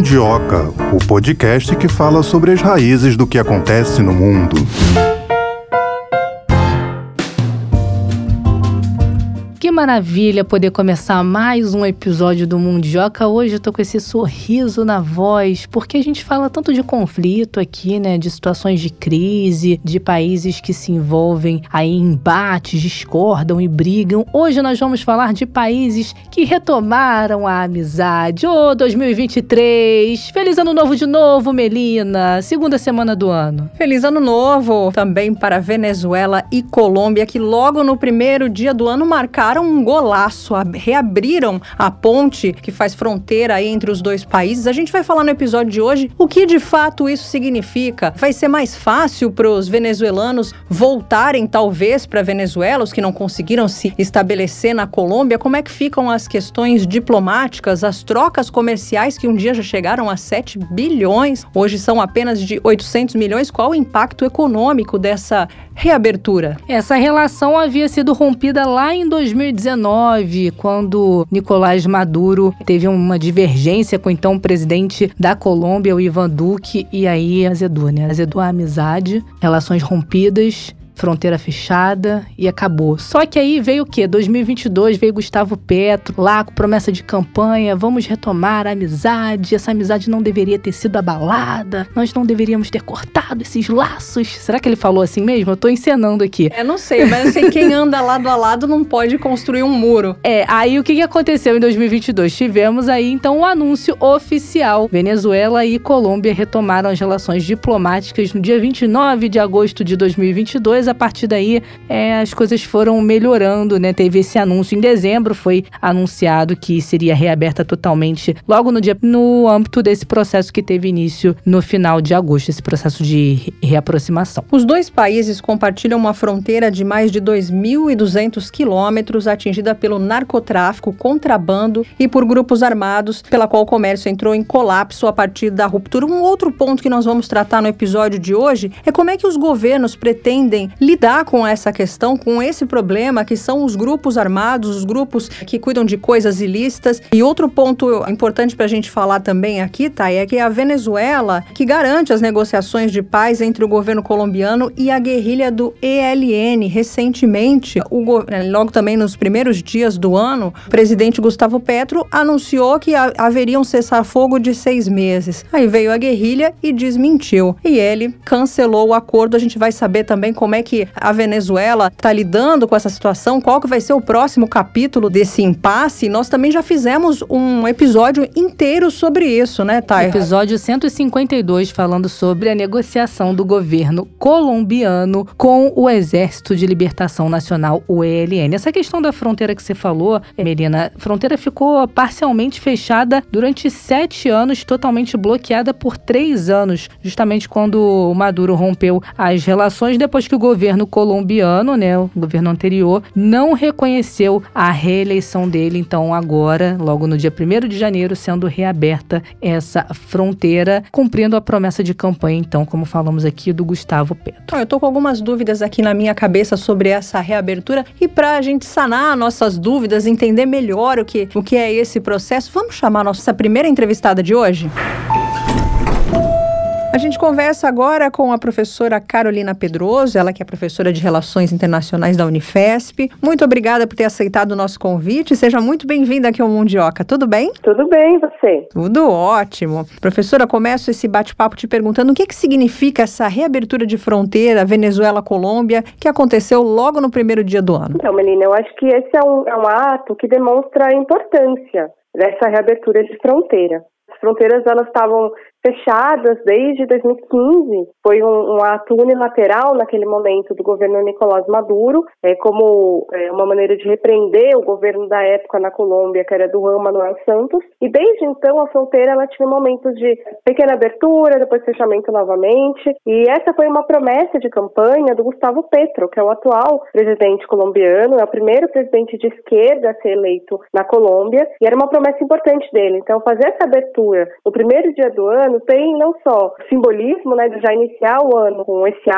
Mundioca, o podcast que fala sobre as raízes do que acontece no mundo. Que maravilha poder começar mais um episódio do Mundioca. Hoje eu tô com esse sorriso na voz, porque a gente fala tanto de conflito aqui, né? De situações de crise, de países que se envolvem aí em embates, discordam e brigam. Hoje nós vamos falar de países que retomaram a amizade. Ô, 2023! Feliz Ano Novo de novo, Melina! Segunda semana do ano. Feliz Ano Novo também para Venezuela e Colômbia, que logo no primeiro dia do ano marcaram um golaço, reabriram a ponte que faz fronteira aí entre os dois países. A gente vai falar no episódio de hoje o que de fato isso significa. Vai ser mais fácil para os venezuelanos voltarem talvez para a Venezuela, os que não conseguiram se estabelecer na Colômbia? Como é que ficam as questões diplomáticas, as trocas comerciais que um dia já chegaram a 7 bilhões, hoje são apenas de 800 milhões. Qual o impacto econômico dessa reabertura? Essa relação havia sido rompida lá em 2019, quando Nicolás Maduro teve uma divergência com o então presidente da Colômbia, o Iván Duque, e aí azedou, né? Azedou a amizade, relações rompidas, fronteira fechada e acabou. Só que aí veio o quê? 2022, veio Gustavo Petro, lá com promessa de campanha, vamos retomar a amizade, essa amizade não deveria ter sido abalada, nós não deveríamos ter cortado esses laços. Será que ele falou assim mesmo? Eu tô encenando aqui. Não sei, mas eu sei que quem anda lado a lado não pode construir um muro. Aí o que aconteceu em 2022? Tivemos aí então um anúncio oficial. Venezuela e Colômbia retomaram as relações diplomáticas no dia 29 de agosto de 2022. A partir daí, as coisas foram melhorando, né? Teve esse anúncio em dezembro, foi anunciado que seria reaberta totalmente logo no âmbito desse processo que teve início no final de agosto, esse processo de reaproximação. Os dois países compartilham uma fronteira de mais de 2.200 quilômetros, atingida pelo narcotráfico, contrabando e por grupos armados, pela qual o comércio entrou em colapso a partir da ruptura. Um outro ponto que nós vamos tratar no episódio de hoje é como é que os governos pretendem lidar com essa questão, com esse problema que são os grupos armados, os grupos que cuidam de coisas ilícitas. E outro ponto importante para a gente falar também aqui, Thay, é que a Venezuela, que garante as negociações de paz entre o governo colombiano e a guerrilha do ELN. Recentemente, logo também nos primeiros dias do ano, o presidente Gustavo Petro anunciou que haveria um cessar-fogo de 6 meses. Aí veio a guerrilha e desmentiu. E ele cancelou o acordo. A gente vai saber também como é que a Venezuela está lidando com essa situação, qual que vai ser o próximo capítulo desse impasse. Nós também já fizemos um episódio inteiro sobre isso, né, Thay? Episódio 152, falando sobre a negociação do governo colombiano com o Exército de Libertação Nacional, o ELN. Essa questão da fronteira que você falou, Melina, a fronteira ficou parcialmente fechada durante 7 anos, totalmente bloqueada por 3 anos, justamente quando o Maduro rompeu as relações, depois que o governo colombiano, né, o governo anterior, não reconheceu a reeleição dele. Então agora, logo no dia 1º de janeiro, sendo reaberta essa fronteira, cumprindo a promessa de campanha, então, como falamos aqui, do Gustavo Petro. Eu tô com algumas dúvidas aqui na minha cabeça sobre essa reabertura, e pra gente sanar nossas dúvidas, entender melhor o que é esse processo, vamos chamar a nossa primeira entrevistada de hoje? A gente conversa agora com a professora Carolina Pedroso, ela que é professora de Relações Internacionais da Unifesp. Muito obrigada por ter aceitado o nosso convite. Seja muito bem-vinda aqui ao Mundioca. Tudo bem? Tudo bem, você? Tudo ótimo. Professora, começo esse bate-papo te perguntando o que significa essa reabertura de fronteira Venezuela-Colômbia que aconteceu logo no primeiro dia do ano. Então, Melina, eu acho que esse é um ato que demonstra a importância dessa reabertura de fronteira. As fronteiras, elas estavam fechadas desde 2015, foi um ato unilateral naquele momento do governo Nicolás Maduro, como uma maneira de repreender o governo da época na Colômbia, que era do Juan Manuel Santos, e desde então a fronteira ela tinha momentos de pequena abertura, depois fechamento novamente, e essa foi uma promessa de campanha do Gustavo Petro, que é o atual presidente colombiano, é o primeiro presidente de esquerda a ser eleito na Colômbia, e era uma promessa importante dele. Então fazer essa abertura no primeiro dia do ano tem não só simbolismo, né, de já iniciar o ano com esse ato,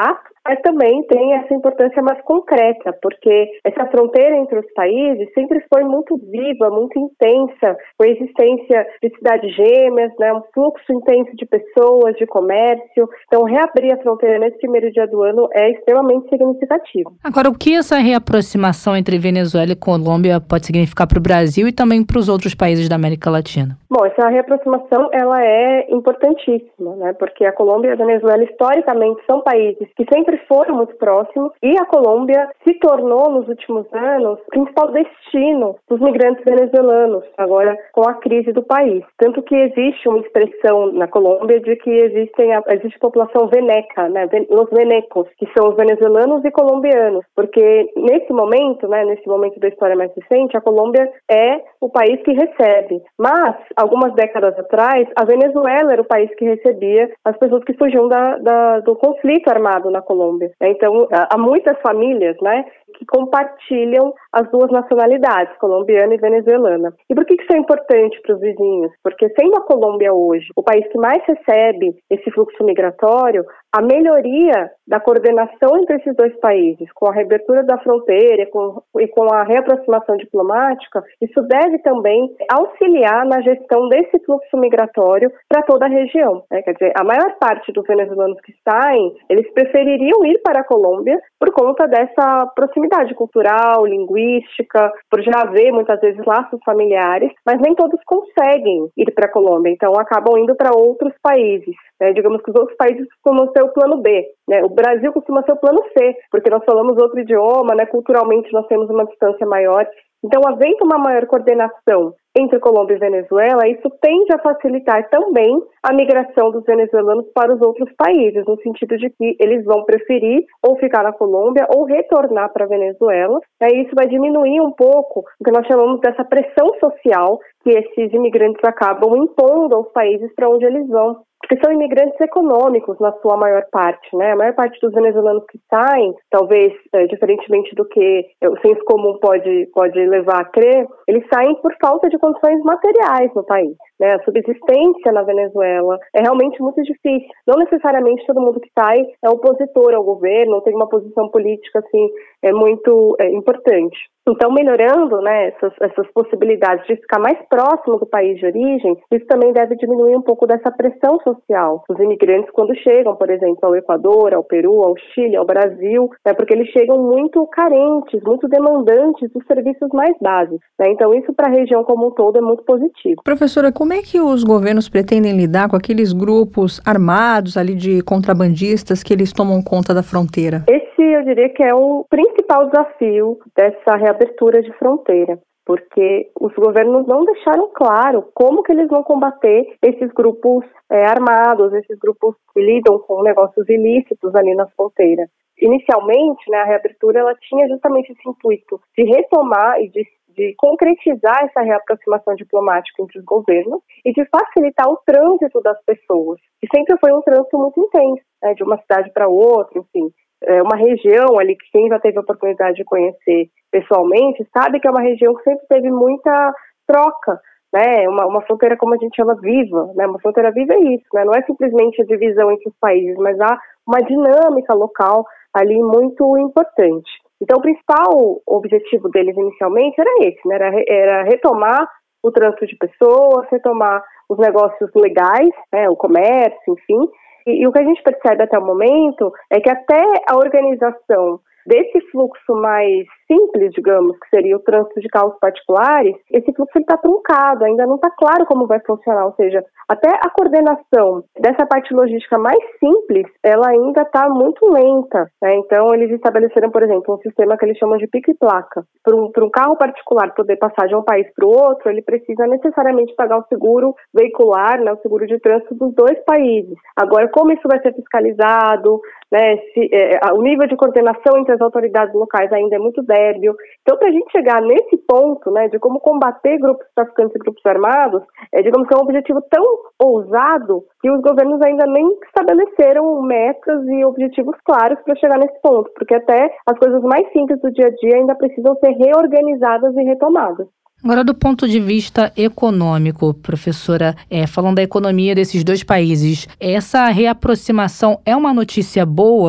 mas também tem essa importância mais concreta, porque essa fronteira entre os países sempre foi muito viva, muito intensa, com a existência de cidades gêmeas, né, um fluxo intenso de pessoas, de comércio. Então, reabrir a fronteira nesse primeiro dia do ano é extremamente significativo. Agora, o que essa reaproximação entre Venezuela e Colômbia pode significar para o Brasil e também para os outros países da América Latina? Bom, essa reaproximação ela é importantíssima, né? Porque a Colômbia e a Venezuela historicamente são países que sempre foram muito próximos e a Colômbia se tornou nos últimos anos o principal destino dos migrantes venezuelanos, agora com a crise do país. Tanto que existe uma expressão na Colômbia de que existe população veneca, né? Os venecos, que são os venezuelanos e colombianos, porque nesse momento da história mais recente, a Colômbia é o país que recebe, mas algumas décadas atrás, a Venezuela era o país que recebia as pessoas que fugiam do conflito armado na Colômbia. Então, há muitas famílias, né, que compartilham as duas nacionalidades, colombiana e venezuelana. E por que isso é importante para os vizinhos? Porque sendo a Colômbia hoje o país que mais recebe esse fluxo migratório, a melhoria da coordenação entre esses dois países, com a reabertura da fronteira e com a reaproximação diplomática, isso deve também auxiliar na gestão desse fluxo migratório para toda a região, né? Quer dizer, a maior parte dos venezuelanos que saem, eles prefeririam ir para a Colômbia por conta dessa proximidade cultural, linguística, por já haver muitas vezes laços familiares, mas nem todos conseguem ir para a Colômbia, então acabam indo para outros países. Digamos que os outros países costumam ser o plano B, né? O Brasil costuma ser o plano C, porque nós falamos outro idioma, né? Culturalmente nós temos uma distância maior. Então, havendo uma maior coordenação entre Colômbia e Venezuela, isso tende a facilitar também a migração dos venezuelanos para os outros países, no sentido de que eles vão preferir ou ficar na Colômbia ou retornar para a Venezuela. E isso vai diminuir um pouco o que nós chamamos dessa pressão social que esses imigrantes acabam impondo aos países para onde eles vão. Porque são imigrantes econômicos na sua maior parte, né? A maior parte dos venezuelanos que saem, talvez diferentemente do que o senso comum pode levar a crer, eles saem por falta de condições materiais no país, né? A subsistência na Venezuela é realmente muito difícil. Não necessariamente todo mundo que sai é opositor ao governo, tem uma posição política assim muito importante. Então, melhorando, né, essas possibilidades de ficar mais próximo do país de origem, isso também deve diminuir um pouco dessa pressão social dos imigrantes quando chegam, por exemplo, ao Equador, ao Peru, ao Chile, ao Brasil, né, porque eles chegam muito carentes, muito demandantes dos serviços mais básicos, né? Então, isso para a região como um todo é muito positivo. Professora, como é que os governos pretendem lidar com aqueles grupos armados ali de contrabandistas que eles tomam conta da fronteira? Eu diria que é o principal desafio dessa reabertura de fronteira, porque os governos não deixaram claro como que eles vão combater esses grupos armados, esses grupos que lidam com negócios ilícitos ali na fronteira. Inicialmente, né, a reabertura ela tinha justamente esse intuito de retomar e de concretizar essa reaproximação diplomática entre os governos e de facilitar o trânsito das pessoas, que sempre foi um trânsito muito intenso, né, de uma cidade para outra, enfim. Uma região ali que quem já teve a oportunidade de conhecer pessoalmente sabe que é uma região que sempre teve muita troca, né? Uma fronteira, como a gente chama, viva, né? Uma fronteira viva é isso, né? Não é simplesmente a divisão entre os países, mas há uma dinâmica local ali muito importante. Então, o principal objetivo deles inicialmente era esse, né? Era retomar o trânsito de pessoas, retomar os negócios legais, né? O comércio, enfim. E o que a gente percebe até o momento é que até a organização desse fluxo mais simples, digamos, que seria o trânsito de carros particulares, esse fluxo está truncado, ainda não está claro como vai funcionar, ou seja, até a coordenação dessa parte logística mais simples, ela ainda está muito lenta, né? Então, eles estabeleceram, por exemplo, um sistema que eles chamam de pico e placa. Para um carro particular poder passar de um país para o outro, ele precisa necessariamente pagar o seguro veicular, né, o seguro de trânsito dos dois países. Agora, como isso vai ser fiscalizado, né, o nível de coordenação entre as autoridades locais ainda é muito débil. Então, para a gente chegar nesse ponto, né, de como combater grupos traficantes e grupos armados, digamos que é um objetivo tão ousado que os governos ainda nem estabeleceram metas e objetivos claros para chegar nesse ponto, porque até as coisas mais simples do dia a dia ainda precisam ser reorganizadas e retomadas. Agora, do ponto de vista econômico, professora, falando da economia desses dois países, essa reaproximação é uma notícia boa?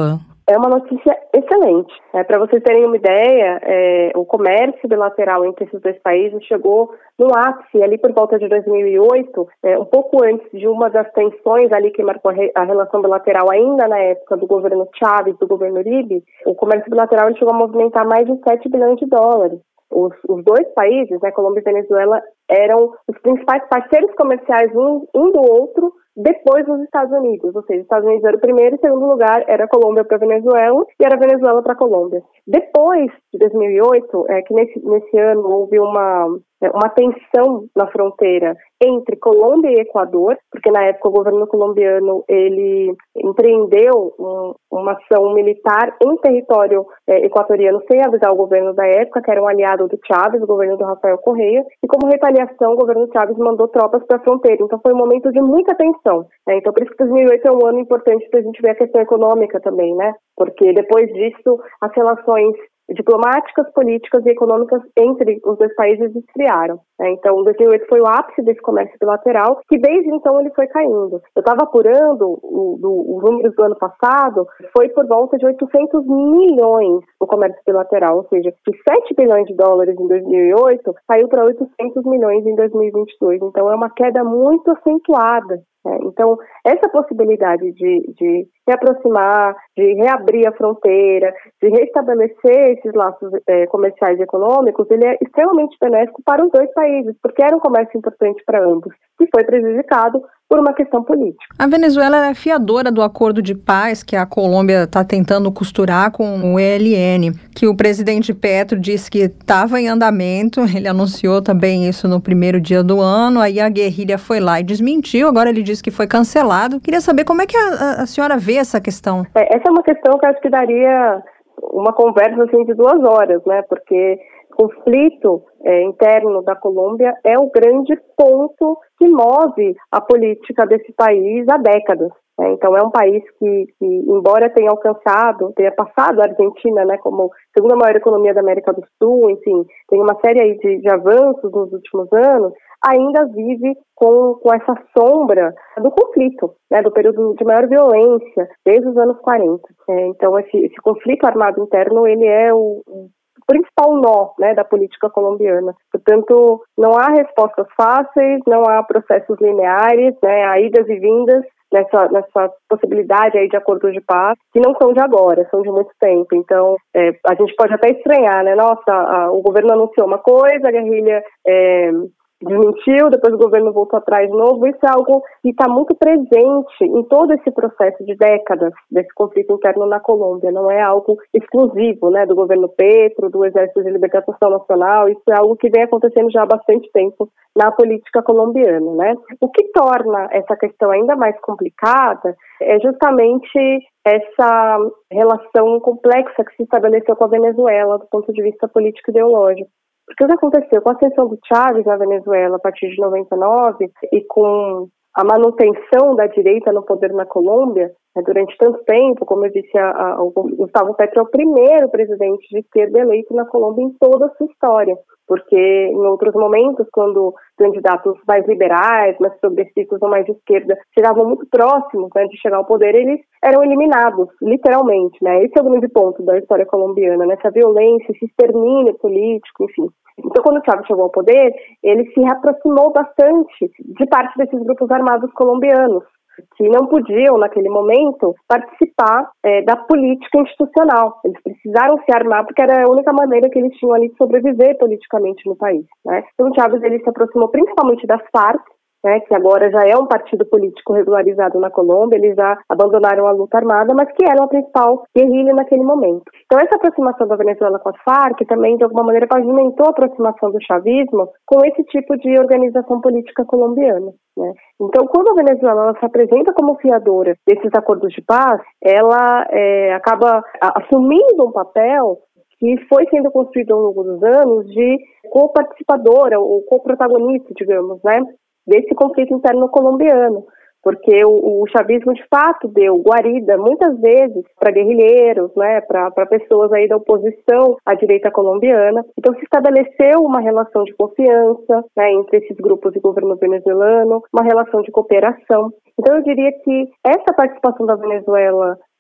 É uma notícia excelente. Para vocês terem uma ideia, o comércio bilateral entre esses dois países chegou no ápice ali por volta de 2008, um pouco antes de uma das tensões ali que marcou a relação bilateral ainda na época do governo Chávez, do governo Uribe. O comércio bilateral ele chegou a movimentar mais de 7 bilhões de dólares. Os dois países, Colômbia e Venezuela, eram os principais parceiros comerciais um do outro depois dos Estados Unidos, ou seja, os Estados Unidos era o primeiro e segundo lugar era a Colômbia para a Venezuela e era a Venezuela para a Colômbia. Depois de 2008, que nesse ano houve uma tensão na fronteira entre Colômbia e Equador, porque na época o governo colombiano ele empreendeu uma ação militar em território equatoriano sem avisar o governo da época, que era um aliado do Chávez, o governo do Rafael Correa, e como retaliação o governo Chávez mandou tropas para a fronteira. Então foi um momento de muita tensão. Então por isso que 2008 é um ano importante para a gente ver a questão econômica também, porque depois disso as relações diplomáticas, políticas e econômicas entre os dois países esfriaram. Então, 2008 foi o ápice desse comércio bilateral, que desde então ele foi caindo. Eu estava apurando os números do ano passado, foi por volta de 800 milhões o comércio bilateral, ou seja, de 7 bilhões de dólares em 2008, caiu para 800 milhões em 2022. Então, é uma queda muito acentuada. Então, essa possibilidade de se aproximar, de reabrir a fronteira, de restabelecer esses laços comerciais e econômicos, ele é extremamente benéfico para os dois países, porque era um comércio importante para ambos, que foi prejudicado por uma questão política. A Venezuela é fiadora do acordo de paz que a Colômbia está tentando costurar com o ELN, que o presidente Petro disse que estava em andamento, ele anunciou também isso no primeiro dia do ano, aí a guerrilha foi lá e desmentiu, agora ele disse que foi cancelado. Queria saber como é que a senhora vê essa questão. Essa é uma questão que eu acho que daria uma conversa assim, de 2 horas, porque o conflito interno da Colômbia é o grande ponto que move a política desse país há décadas. Então é um país que embora tenha passado a Argentina, como a segunda maior economia da América do Sul, enfim, tem uma série aí de avanços nos últimos anos, ainda vive com essa sombra do conflito, do período de maior violência, desde os anos 40. Então esse conflito armado interno, ele é o principal nó da política colombiana. Portanto, não há respostas fáceis, não há processos lineares, há idas e vindas nessa possibilidade aí de acordos de paz, que não são de agora, são de muito tempo. Então, a gente pode até estranhar, o governo anunciou uma coisa, a guerrilha desmentiu, depois o governo voltou atrás de novo. Isso é algo que está muito presente em todo esse processo de décadas desse conflito interno na Colômbia. Não é algo exclusivo do governo Petro, do Exército de Libertação Nacional. Isso é algo que vem acontecendo já há bastante tempo na política colombiana. O que torna essa questão ainda mais complicada é justamente essa relação complexa que se estabeleceu com a Venezuela do ponto de vista político e ideológico. Porque o que aconteceu com a ascensão do Chávez na Venezuela a partir de 99 e com a manutenção da direita no poder na Colômbia, durante tanto tempo, como eu disse, o Gustavo Petro é o primeiro presidente de esquerda eleito na Colômbia em toda a sua história, porque em outros momentos, quando candidatos mais liberais, mais progressistas ou mais de esquerda chegavam muito próximos de chegar ao poder, eles eram eliminados, literalmente. Esse é o grande ponto da história colombiana, essa violência, esse extermínio político, enfim. Então, quando o Chávez chegou ao poder, ele se aproximou bastante de parte desses grupos armados colombianos, que não podiam, naquele momento, participar da política institucional. Eles precisaram se armar porque era a única maneira que eles tinham ali de sobreviver politicamente no país. Então, o Chávez ele se aproximou principalmente das FARC, que agora já é um partido político regularizado na Colômbia, eles já abandonaram a luta armada, mas que era a principal guerrilha naquele momento. Então essa aproximação da Venezuela com as FARC também, de alguma maneira, pavimentou a aproximação do chavismo com esse tipo de organização política colombiana. Então, quando a Venezuela ela se apresenta como fiadora desses acordos de paz, ela acaba assumindo um papel que foi sendo construído ao longo dos anos de co-participadora ou co-protagonista, digamos, desse conflito interno colombiano, porque o chavismo de fato deu guarida muitas vezes para guerrilheiros, para pessoas aí da oposição à direita colombiana. Então se estabeleceu uma relação de confiança entre esses grupos e governo venezuelano, uma relação de cooperação. Então eu diria que essa participação da Venezuela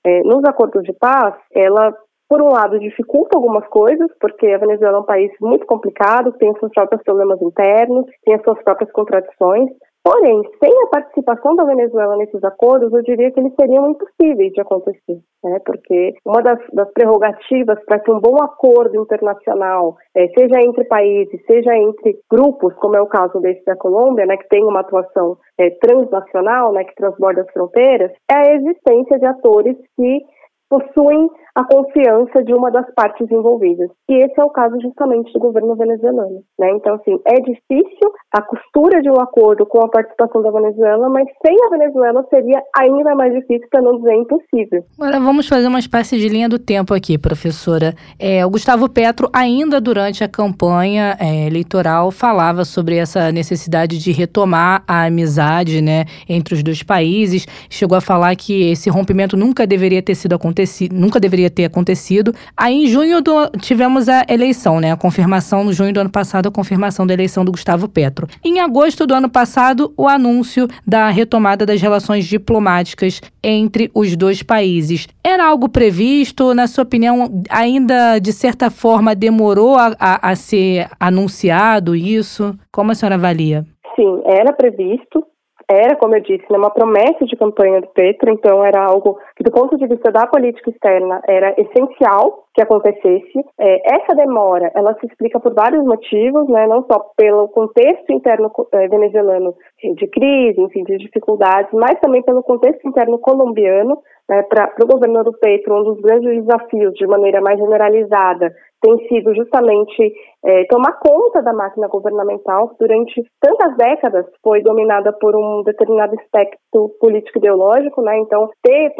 nos acordos de paz, ela, por um lado, dificulta algumas coisas, porque a Venezuela é um país muito complicado, tem os seus próprios problemas internos, tem as suas próprias contradições. Porém, sem a participação da Venezuela nesses acordos, eu diria que eles seriam impossíveis de acontecer, né? Porque uma das prerrogativas para que um bom acordo internacional, seja entre países, seja entre grupos, como é o caso desse da Colômbia, né, que tem uma atuação transnacional, né, que transborda as fronteiras, é a existência de atores que possuem a confiança de uma das partes envolvidas. E esse é o caso justamente do governo venezuelano, né? Então, assim, é difícil a costura de um acordo com a participação da Venezuela, mas sem a Venezuela seria ainda mais difícil, para não dizer impossível. Agora vamos fazer uma espécie de linha do tempo aqui, professora. O Gustavo Petro, ainda durante a campanha eleitoral, falava sobre essa necessidade de retomar a amizade, né, entre os dois países. Chegou a falar que esse rompimento nunca deveria ter ter acontecido. Aí, em junho, tivemos a eleição, né? A confirmação, no junho do ano passado, a confirmação da eleição do Gustavo Petro. Em agosto do ano passado, o anúncio da retomada das relações diplomáticas entre os dois países. Era algo previsto? Na sua opinião, ainda, de certa forma, demorou a ser anunciado isso? Como a senhora avalia? Sim, era previsto. Era, como eu disse, uma promessa de campanha do Petro, então era algo que, do ponto de vista da política externa, era essencial que acontecesse. Essa demora, ela se explica por vários motivos, né, não só pelo contexto interno venezuelano de crise, enfim, de dificuldades, mas também pelo contexto interno colombiano. Para o governo do Petro, um dos grandes desafios, de maneira mais generalizada, tem sido justamente tomar conta da máquina governamental. Durante tantas décadas foi dominada por um determinado espectro político-ideológico, né? Então, ter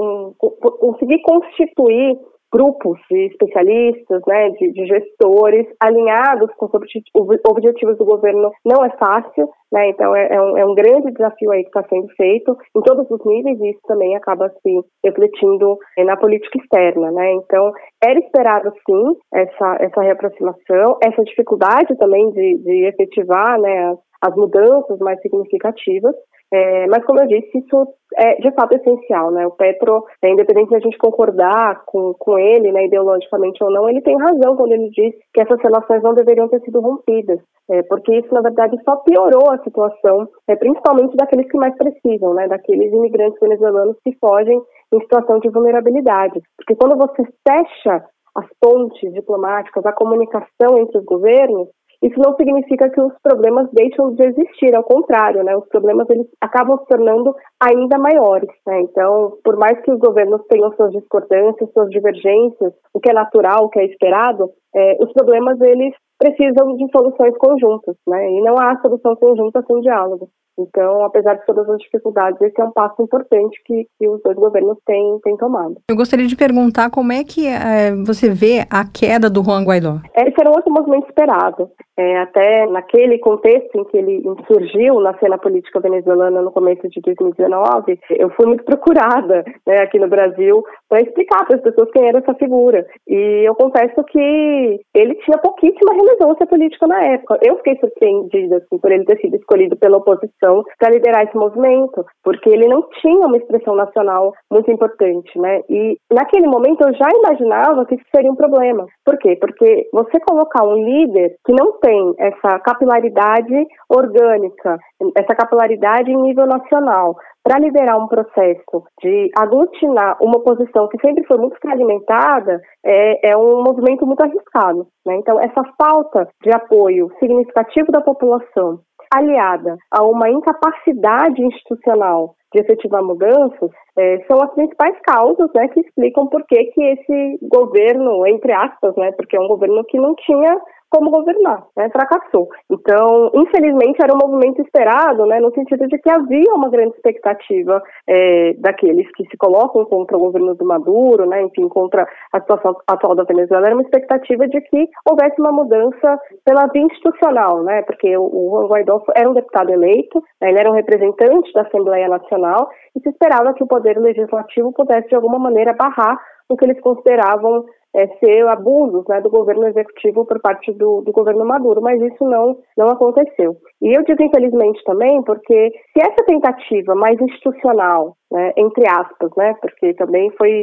conseguir constituir grupos de especialistas, né, de gestores alinhados com os objetivos do governo não é fácil, né? Então é um grande desafio aí que está sendo feito em todos os níveis, e isso também acaba se refletindo na política externa, né? Então era esperado sim essa reaproximação, essa dificuldade também de efetivar, né, as mudanças mais significativas. Mas, como eu disse, isso é de fato essencial, né? O Petro, independente de a gente concordar com ele, né, ideologicamente ou não, ele tem razão quando ele diz que essas relações não deveriam ter sido rompidas, porque isso, na verdade, só piorou a situação, principalmente daqueles que mais precisam, né, daqueles imigrantes venezuelanos que fogem em situação de vulnerabilidade. Porque quando você fecha as pontes diplomáticas, a comunicação entre os governos, isso não significa que os problemas deixam de existir, ao contrário, né? Os problemas, eles acabam se tornando ainda maiores, né? Então, por mais que os governos tenham suas discordâncias, suas divergências, o que é natural, o que é esperado, os problemas, eles precisam de soluções conjuntas, né? E não há solução conjunta sem diálogo. Então, apesar de todas as dificuldades, esse é um passo importante que os dois governos têm tomado. Eu gostaria de perguntar como é que você vê a queda do Juan Guaidó? Esse era um outro movimento esperado. Até naquele contexto em que ele surgiu na cena política venezuelana no começo de 2019, eu fui muito procurada, né, aqui no Brasil para explicar para as pessoas quem era essa figura. E eu confesso que ele tinha pouquíssima relevância política na época. Eu fiquei surpreendida assim, por ele ter sido escolhido pela oposição para liderar esse movimento, porque ele não tinha uma expressão nacional muito importante, né? E naquele momento eu já imaginava que isso seria um problema. Por quê? Porque você colocar um líder que não tem essa capilaridade orgânica, essa capilaridade em nível nacional, para liderar um processo de aglutinar uma oposição que sempre foi muito fragmentada, é um movimento muito arriscado, né? Então, essa falta de apoio significativo da população, aliada a uma incapacidade institucional de efetivar mudanças, são as principais causas, né, que explicam por que esse governo, entre aspas, né, porque é um governo que não tinha como governar, né, fracassou. Então, infelizmente, era um movimento esperado, né, no sentido de que havia uma grande expectativa daqueles que se colocam contra o governo do Maduro, né, enfim, contra a situação atual da Venezuela, era uma expectativa de que houvesse uma mudança pela via institucional, né, porque o Juan Guaidó era um deputado eleito, né, ele era um representante da Assembleia Nacional, e se esperava que o poder legislativo pudesse, de alguma maneira, barrar o que eles consideravam ser abusos, né, do governo executivo por parte do governo Maduro, mas isso não aconteceu. E eu digo infelizmente também porque se essa tentativa mais institucional, né, entre aspas, né, porque também foi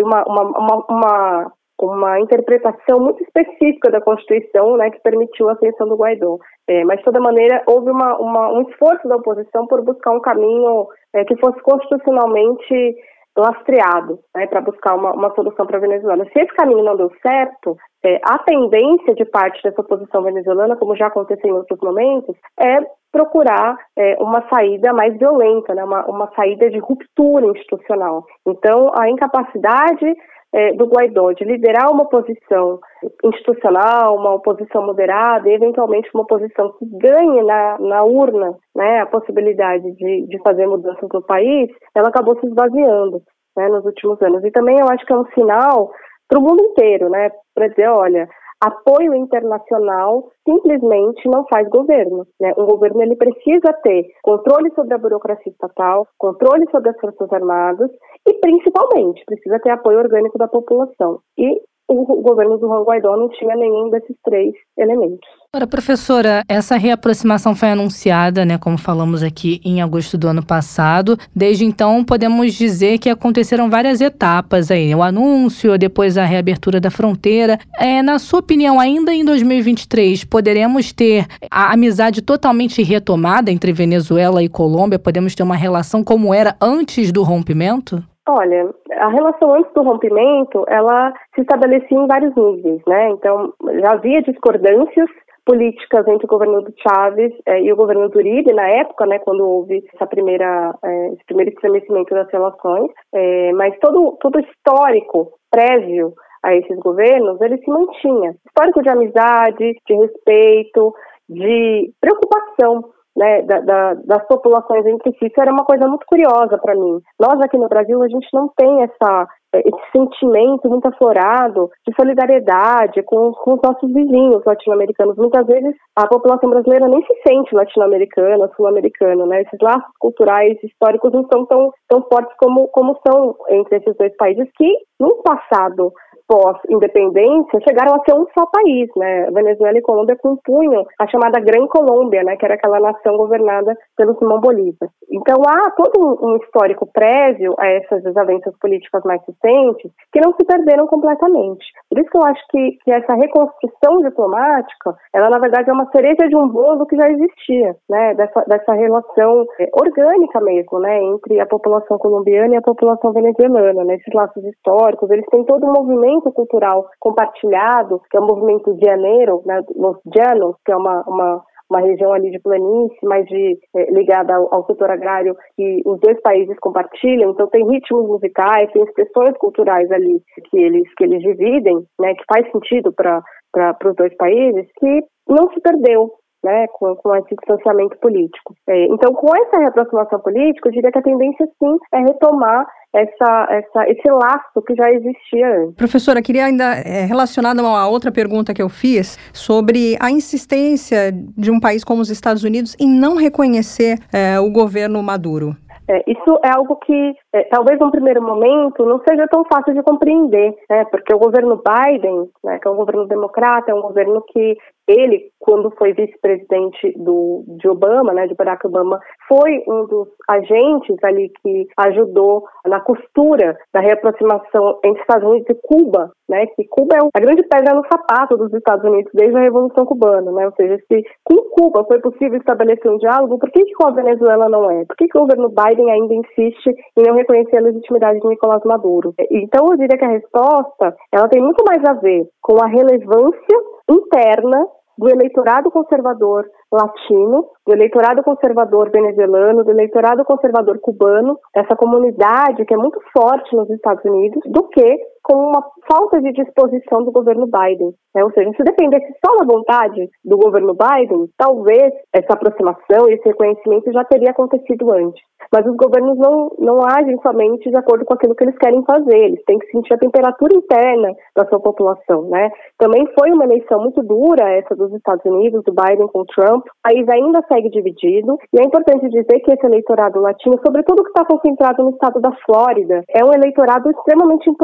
uma interpretação muito específica da Constituição, né, que permitiu a ascensão do Guaidó. Mas, de toda maneira, houve um esforço da oposição por buscar um caminho que fosse constitucionalmente lastreado, né, para buscar uma solução para a Venezuela. Se esse caminho não deu certo, a tendência de parte dessa oposição venezuelana, como já aconteceu em outros momentos, é procurar uma saída mais violenta, né, uma saída de ruptura institucional. Então, a incapacidade do Guaidó de liderar uma oposição institucional, uma oposição moderada e eventualmente uma oposição que ganhe na urna, né, a possibilidade de fazer mudanças no país, ela acabou se esvaziando, né, nos últimos anos. E também eu acho que é um sinal para o mundo inteiro, né, para dizer, olha, apoio internacional simplesmente não faz governo, né? Um governo ele precisa ter controle sobre a burocracia estatal, controle sobre as forças armadas e principalmente precisa ter apoio orgânico da população. E o governo do Juan Guaidó não tinha nenhum desses três elementos. Agora, professora, essa reaproximação foi anunciada, né, como falamos aqui, em agosto do ano passado. Desde então, podemos dizer que aconteceram várias etapas aí. O anúncio, depois a reabertura da fronteira. Na sua opinião, ainda em 2023, poderemos ter a amizade totalmente retomada entre Venezuela e Colômbia? Podemos ter uma relação como era antes do rompimento? Olha, a relação antes do rompimento, ela se estabelecia em vários níveis, né? Então, já havia discordâncias políticas entre o governo do Chávez e o governo do Uribe, na época, né, quando houve esse primeiro estremecimento das relações, mas todo o histórico prévio a esses governos, ele se mantinha. Histórico de amizade, de respeito, de preocupação, né, das populações entre si. Isso era uma coisa muito curiosa para mim. Nós aqui no Brasil, a gente não tem esse sentimento muito aflorado de solidariedade com os nossos vizinhos latino-americanos. Muitas vezes a população brasileira nem se sente latino-americana, sul-americana, né? Esses laços culturais, históricos não são tão fortes como são entre esses dois países que, no passado pós-independência, chegaram a ser um só país, né? Venezuela e Colômbia compunham a chamada Gran Colômbia, né? Que era aquela nação governada pelo Simão Bolívar. Então há todo um histórico prévio a essas desavenças políticas mais recentes que não se perderam completamente. Por isso que eu acho que essa reconstrução diplomática, ela na verdade é uma cereja de um bolo que já existia, né? Dessa relação orgânica mesmo, né? Entre a população colombiana e a população venezuelana, né? Esses laços históricos, eles têm todo um movimento cultural compartilhado, que é o movimento llanero, né, Los Llanos, que é uma região ali de planície, mais ligada ao setor agrário, que os dois países compartilham. Então tem ritmos musicais, tem expressões culturais ali que eles dividem, né, que faz sentido para os dois países, que não se perdeu, né, com esse distanciamento político. Então, com essa reaproximação política, eu diria que a tendência, sim, é retomar esse laço que já existia antes. Professora, queria ainda, relacionada a uma outra pergunta que eu fiz, sobre a insistência de um país como os Estados Unidos em não reconhecer o governo Maduro. Isso é algo que, talvez num primeiro momento, não seja tão fácil de compreender, né? Porque o governo Biden, né, que é um governo democrata, é um governo que ele, quando foi vice-presidente de Obama, né, de Barack Obama, foi um dos agentes ali que ajudou na costura da reaproximação entre Estados Unidos e Cuba, né, que Cuba é a grande pedra no sapato dos Estados Unidos desde a Revolução Cubana, né, ou seja, se com Cuba foi possível estabelecer um diálogo, por que com a Venezuela não é? Por que o governo Biden ainda insiste em não reconhecer a legitimidade de Nicolás Maduro? Então, eu diria que a resposta, ela tem muito mais a ver com a relevância interna do eleitorado conservador latino, do eleitorado conservador venezuelano, do eleitorado conservador cubano, essa comunidade que é muito forte nos Estados Unidos, do que com uma falta de disposição do governo Biden, né? Ou seja, se dependesse só da vontade do governo Biden, talvez essa aproximação e esse reconhecimento já teria acontecido antes. Mas os governos não agem somente de acordo com aquilo que eles querem fazer, eles têm que sentir a temperatura interna da sua população, né? Também foi uma eleição muito dura essa dos Estados Unidos, do Biden com o Trump. O país ainda segue dividido, e é importante dizer que esse eleitorado latino, sobretudo que está concentrado no estado da Flórida, é um eleitorado extremamente importante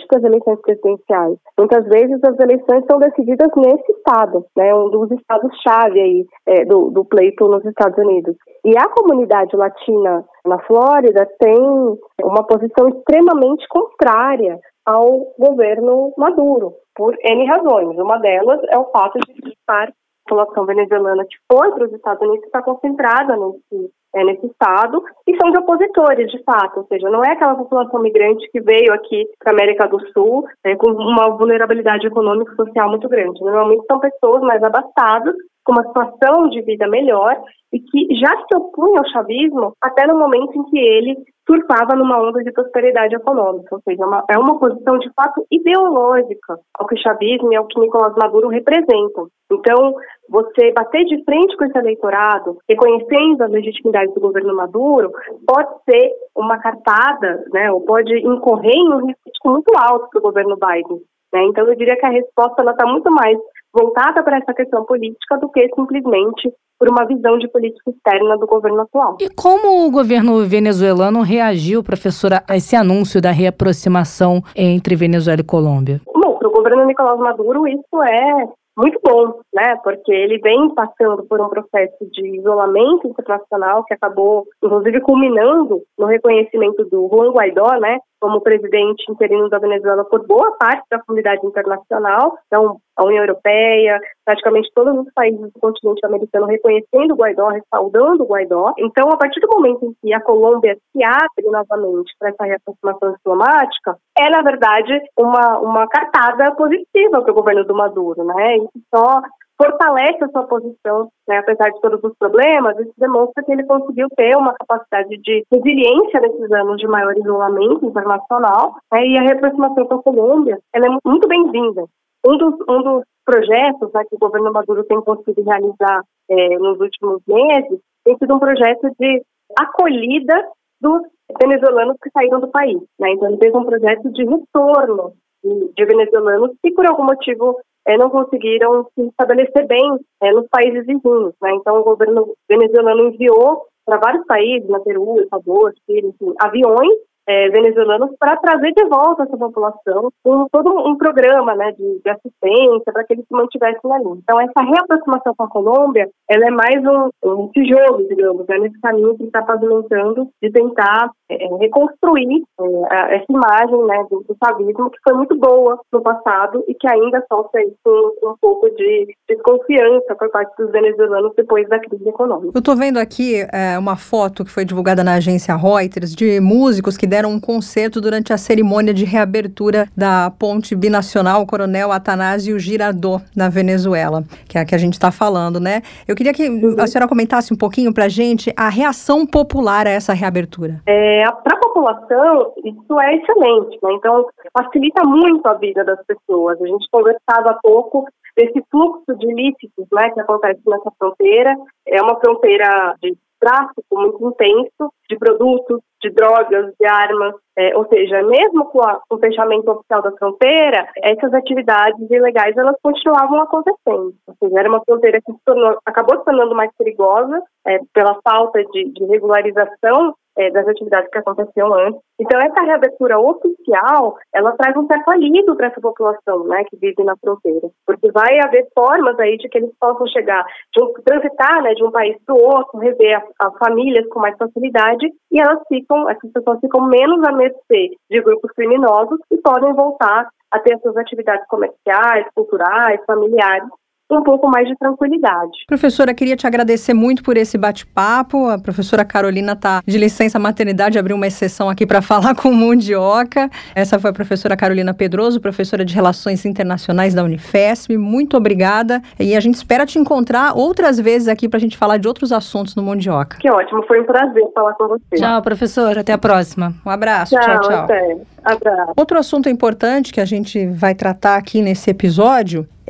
diferente das eleições presidenciais. Muitas vezes as eleições são decididas nesse estado, né, um dos estados-chave aí, do pleito nos Estados Unidos. E a comunidade latina na Flórida tem uma posição extremamente contrária ao governo Maduro, por N razões. Uma delas é o fato de que a população venezuelana que foi para os Estados Unidos está concentrada nesse estado e são de opositores, de fato, ou seja, não é aquela população migrante que veio aqui para a América do Sul com uma vulnerabilidade econômica e social muito grande. Normalmente são pessoas mais abastadas, com uma situação de vida melhor e que já se opunha ao chavismo até no momento em que ele surfava numa onda de prosperidade econômica, ou seja, é uma posição de fato ideológica ao que o chavismo e ao que Nicolás Maduro representam. Então, você bater de frente com esse eleitorado, reconhecendo a legitimidade do governo Maduro, pode ser uma cartada, né, ou pode incorrer em um risco muito alto para o governo Biden. Né? Então, eu diria que a resposta está muito mais voltada para essa questão política do que simplesmente por uma visão de política externa do governo atual. E como o governo venezuelano reagiu, professora, a esse anúncio da reaproximação entre Venezuela e Colômbia? Bom, para o governo Nicolás Maduro isso é muito bom, né? Porque ele vem passando por um processo de isolamento internacional que acabou, inclusive, culminando no reconhecimento do Juan Guaidó, né, como presidente interino da Venezuela por boa parte da comunidade internacional. Então, a União Europeia, praticamente todos os países do continente americano reconhecendo o Guaidó, respaldando o Guaidó. Então, a partir do momento em que a Colômbia se abre novamente para essa reaproximação diplomática, é, na verdade, uma cartada positiva para o governo do Maduro, né? Isso só fortalece a sua posição, né? Apesar de todos os problemas, isso demonstra que ele conseguiu ter uma capacidade de resiliência nesses anos de maior isolamento internacional, né? E a reaproximação com a Colômbia, ela é muito bem-vinda. Um dos projetos, né, que o governo Maduro tem conseguido realizar nos últimos meses tem sido um projeto de acolhida dos venezuelanos que saíram do país, né? Então ele fez um projeto de retorno de venezuelanos que por algum motivo não conseguiram se estabelecer bem nos países vizinhos, né? Então o governo venezuelano enviou para vários países, na Peru, Equador, Chile, enfim, aviões venezuelanos para trazer de volta essa população com todo um programa, né, de assistência para que eles se mantivessem ali. Então essa reaproximação com a Colômbia, ela é mais um tijolo, digamos, né, nesse caminho que está pavimentando de tentar reconstruir essa imagem, né, do chavismo que foi muito boa no passado e que ainda sofre um pouco de desconfiança por parte dos venezuelanos depois da crise econômica. Eu estou vendo aqui uma foto que foi divulgada na agência Reuters de músicos que deram um concerto durante a cerimônia de reabertura da ponte binacional Coronel Atanásio Girardot, na Venezuela, que é a que a gente está falando, né? Eu queria que a senhora comentasse um pouquinho para a gente a reação popular a essa reabertura. Para a população, isso é excelente, né? Então, facilita muito a vida das pessoas. A gente conversava há pouco desse fluxo de ilícitos, né, que acontece nessa fronteira. É uma fronteira de tráfico muito intenso de produtos, de drogas, de armas, ou seja, mesmo com o fechamento oficial da fronteira, essas atividades ilegais elas continuavam acontecendo. Ou seja, era uma fronteira que acabou se tornando mais perigosa pela falta de regularização das atividades que aconteciam antes. Então, essa reabertura oficial, ela traz um certo alívio para essa população, né, que vive na fronteira, porque vai haver formas aí de que eles possam chegar, transitar, né, de um país para o outro, rever as famílias com mais facilidade, e essas pessoas ficam menos à mercê de grupos criminosos e podem voltar a ter as suas atividades comerciais, culturais, familiares, um pouco mais de tranquilidade. Professora, queria te agradecer muito por esse bate-papo. A professora Carolina está de licença maternidade, abriu uma exceção aqui para falar com o Mundioca. Essa foi a professora Carolina Pedroso, professora de Relações Internacionais da Unifesp. Muito obrigada. E a gente espera te encontrar outras vezes aqui para a gente falar de outros assuntos no Mundioca. Que ótimo, foi um prazer falar com você. Tchau, professora. Até a próxima. Um abraço. Tchau. Até. Abraço. Outro assunto importante que a gente vai tratar aqui nesse episódio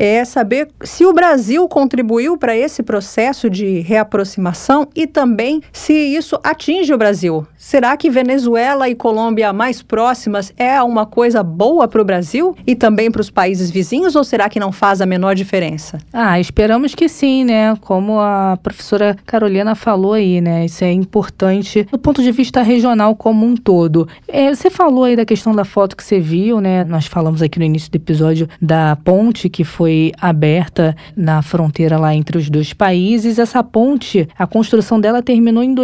é saber se o Brasil contribuiu para esse processo de reaproximação e também se isso atinge o Brasil. Será que Venezuela e Colômbia mais próximas é uma coisa boa para o Brasil e também para os países vizinhos, ou será que não faz a menor diferença? Esperamos que sim, né? Como a professora Carolina falou aí, né? Isso é importante do ponto de vista regional como um todo. Você falou aí da questão da foto que você viu, né? Nós falamos aqui no início do episódio da ponte que foi aberta na fronteira lá entre os dois países. Essa ponte, a construção dela terminou em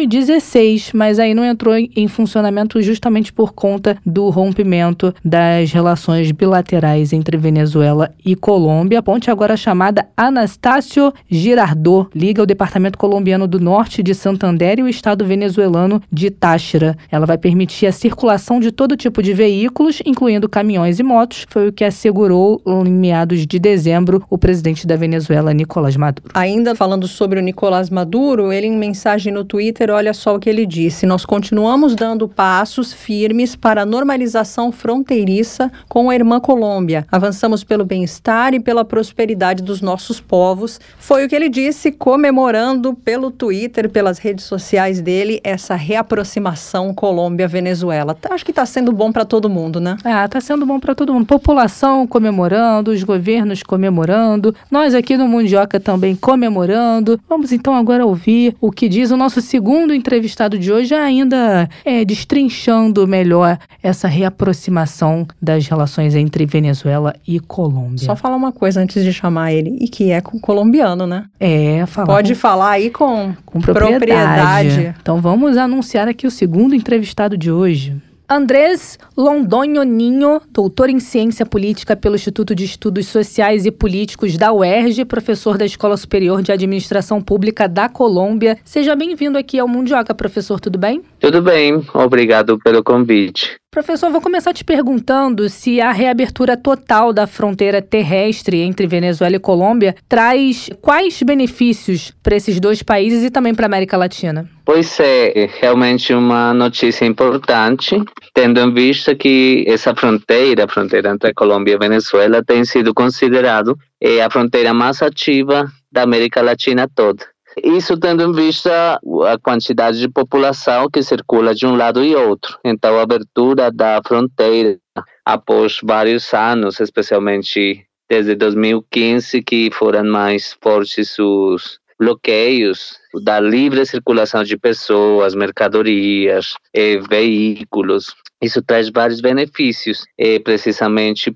2016, mas aí não entrou em funcionamento justamente por conta do rompimento das relações bilaterais entre Venezuela e Colômbia. A ponte agora chamada Anastácio Girardot liga o departamento colombiano do norte de Santander e o estado venezuelano de Táchira. Ela vai permitir a circulação de todo tipo de veículos, incluindo caminhões e motos, foi o que assegurou em meados de dezembro o presidente da Venezuela, Nicolás Maduro. Ainda falando sobre o Nicolás Maduro, ele em mensagem no Twitter, olha só o que ele disse: nós continuamos dando passos firmes para a normalização fronteiriça com a irmã Colômbia. Avançamos pelo bem-estar e pela prosperidade dos nossos povos. Foi o que ele disse, comemorando pelo Twitter, pelas redes sociais dele, essa reaproximação Colômbia-Venezuela. Acho que está sendo bom para todo mundo, né? Está sendo bom para todo mundo. População comemorando, os governos comemorando, nós aqui no Mundioca também comemorando. Vamos então agora ouvir o que diz o nosso segundo entrevistado de hoje, ainda destrinchando melhor essa reaproximação das relações entre Venezuela e Colômbia. Só falar uma coisa antes de chamar ele, e que é colombiano, né? Pode falar aí com propriedade. Então vamos anunciar aqui o segundo entrevistado de hoje. Andrés Londoño Ninho, doutor em Ciência Política pelo Instituto de Estudos Sociais e Políticos da UERJ, professor da Escola Superior de Administração Pública da Colômbia. Seja bem-vindo aqui ao Mundioca, professor, tudo bem? Tudo bem, obrigado pelo convite. Professor, vou começar te perguntando se a reabertura total da fronteira terrestre entre Venezuela e Colômbia traz quais benefícios para esses dois países e também para a América Latina? Pois é realmente uma notícia importante, tendo em vista que essa fronteira, a fronteira entre a Colômbia e a Venezuela, tem sido considerado a fronteira mais ativa da América Latina toda. Isso tendo em vista a quantidade de população que circula de um lado e outro. Então, a abertura da fronteira, após vários anos, especialmente desde 2015, que foram mais fortes os bloqueios da livre circulação de pessoas, mercadorias, veículos. Isso traz vários benefícios, precisamente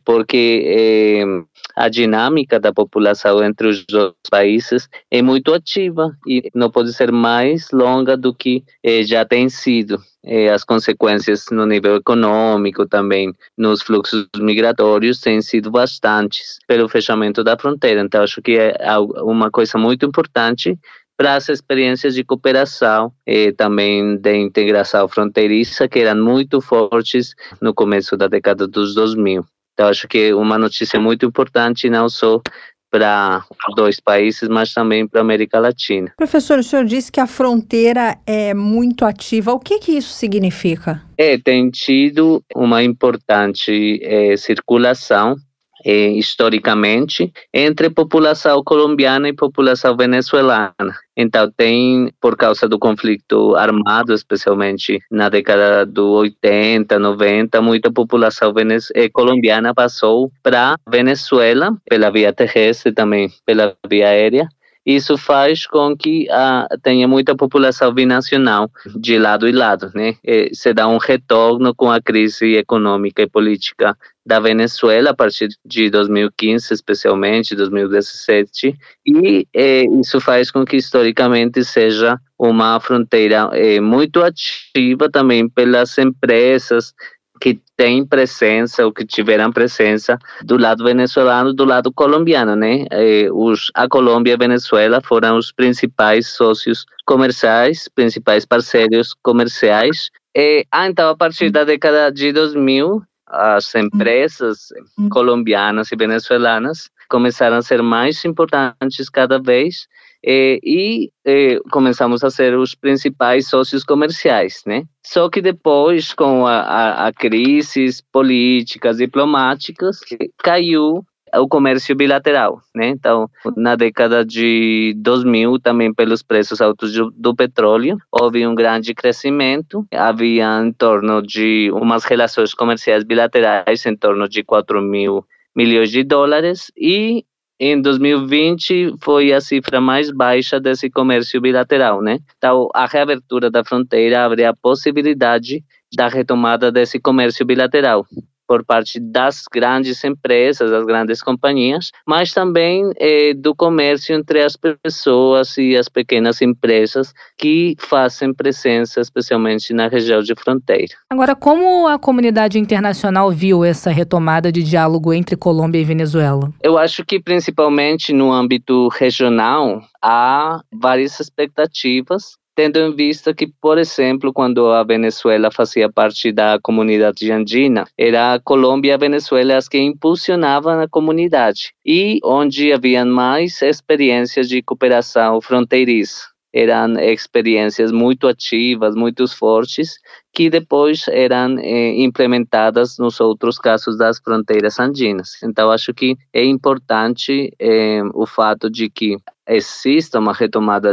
porque a dinâmica da população entre os dois países é muito ativa e não pode ser mais longa do que já tem sido. As consequências no nível econômico, também nos fluxos migratórios, têm sido bastantes pelo fechamento da fronteira. Então, acho que é uma coisa muito importante para as experiências de cooperação e também de integração fronteiriça, que eram muito fortes no começo da década dos 2000. Então, acho que é uma notícia muito importante, não só para os dois países, mas também para a América Latina. Professor, o senhor disse que a fronteira é muito ativa. O que isso significa? Tem tido uma importante circulação, historicamente, entre a população colombiana e a população venezuelana. Então, tem, por causa do conflito armado, especialmente na década do 80, 90, muita população colombiana passou para Venezuela, pela via terrestre, também pela via aérea. Isso faz com que tenha muita população binacional de lado e lado, né? Se dá um retorno com a crise econômica e política da Venezuela a partir de 2015, especialmente 2017, e isso faz com que historicamente seja uma fronteira muito ativa também pelas empresas que têm presença ou que tiveram presença do lado venezuelano, do lado colombiano, né? A Colômbia e a Venezuela foram os principais sócios comerciais, principais parceiros comerciais. Então, a partir da década de 2000, as empresas colombianas e venezuelanas começaram a ser mais importantes cada vez e começamos a ser os principais sócios comerciais, né? Só que depois, com a crises políticas, diplomáticas, caiu o comércio bilateral, né? Então, na década de 2000, também pelos preços altos do petróleo, houve um grande crescimento. Havia em torno de umas relações comerciais bilaterais em torno de 4 mil milhões de dólares e em 2020 foi a cifra mais baixa desse comércio bilateral, né? Então, a reabertura da fronteira abre a possibilidade da retomada desse comércio bilateral por parte das grandes empresas, das grandes companhias, mas também do comércio entre as pessoas e as pequenas empresas que fazem presença, especialmente na região de fronteira. Agora, como a comunidade internacional viu essa retomada de diálogo entre Colômbia e Venezuela? Eu acho que, principalmente no âmbito regional, há várias expectativas, tendo em vista que, por exemplo, quando a Venezuela fazia parte da comunidade andina, era a Colômbia e a Venezuela as que impulsionavam a comunidade e onde havia mais experiências de cooperação fronteiriça. Eram experiências muito ativas, muito fortes, que depois eram implementadas nos outros casos das fronteiras andinas. Então, acho que é importante o fato de que exista uma retomada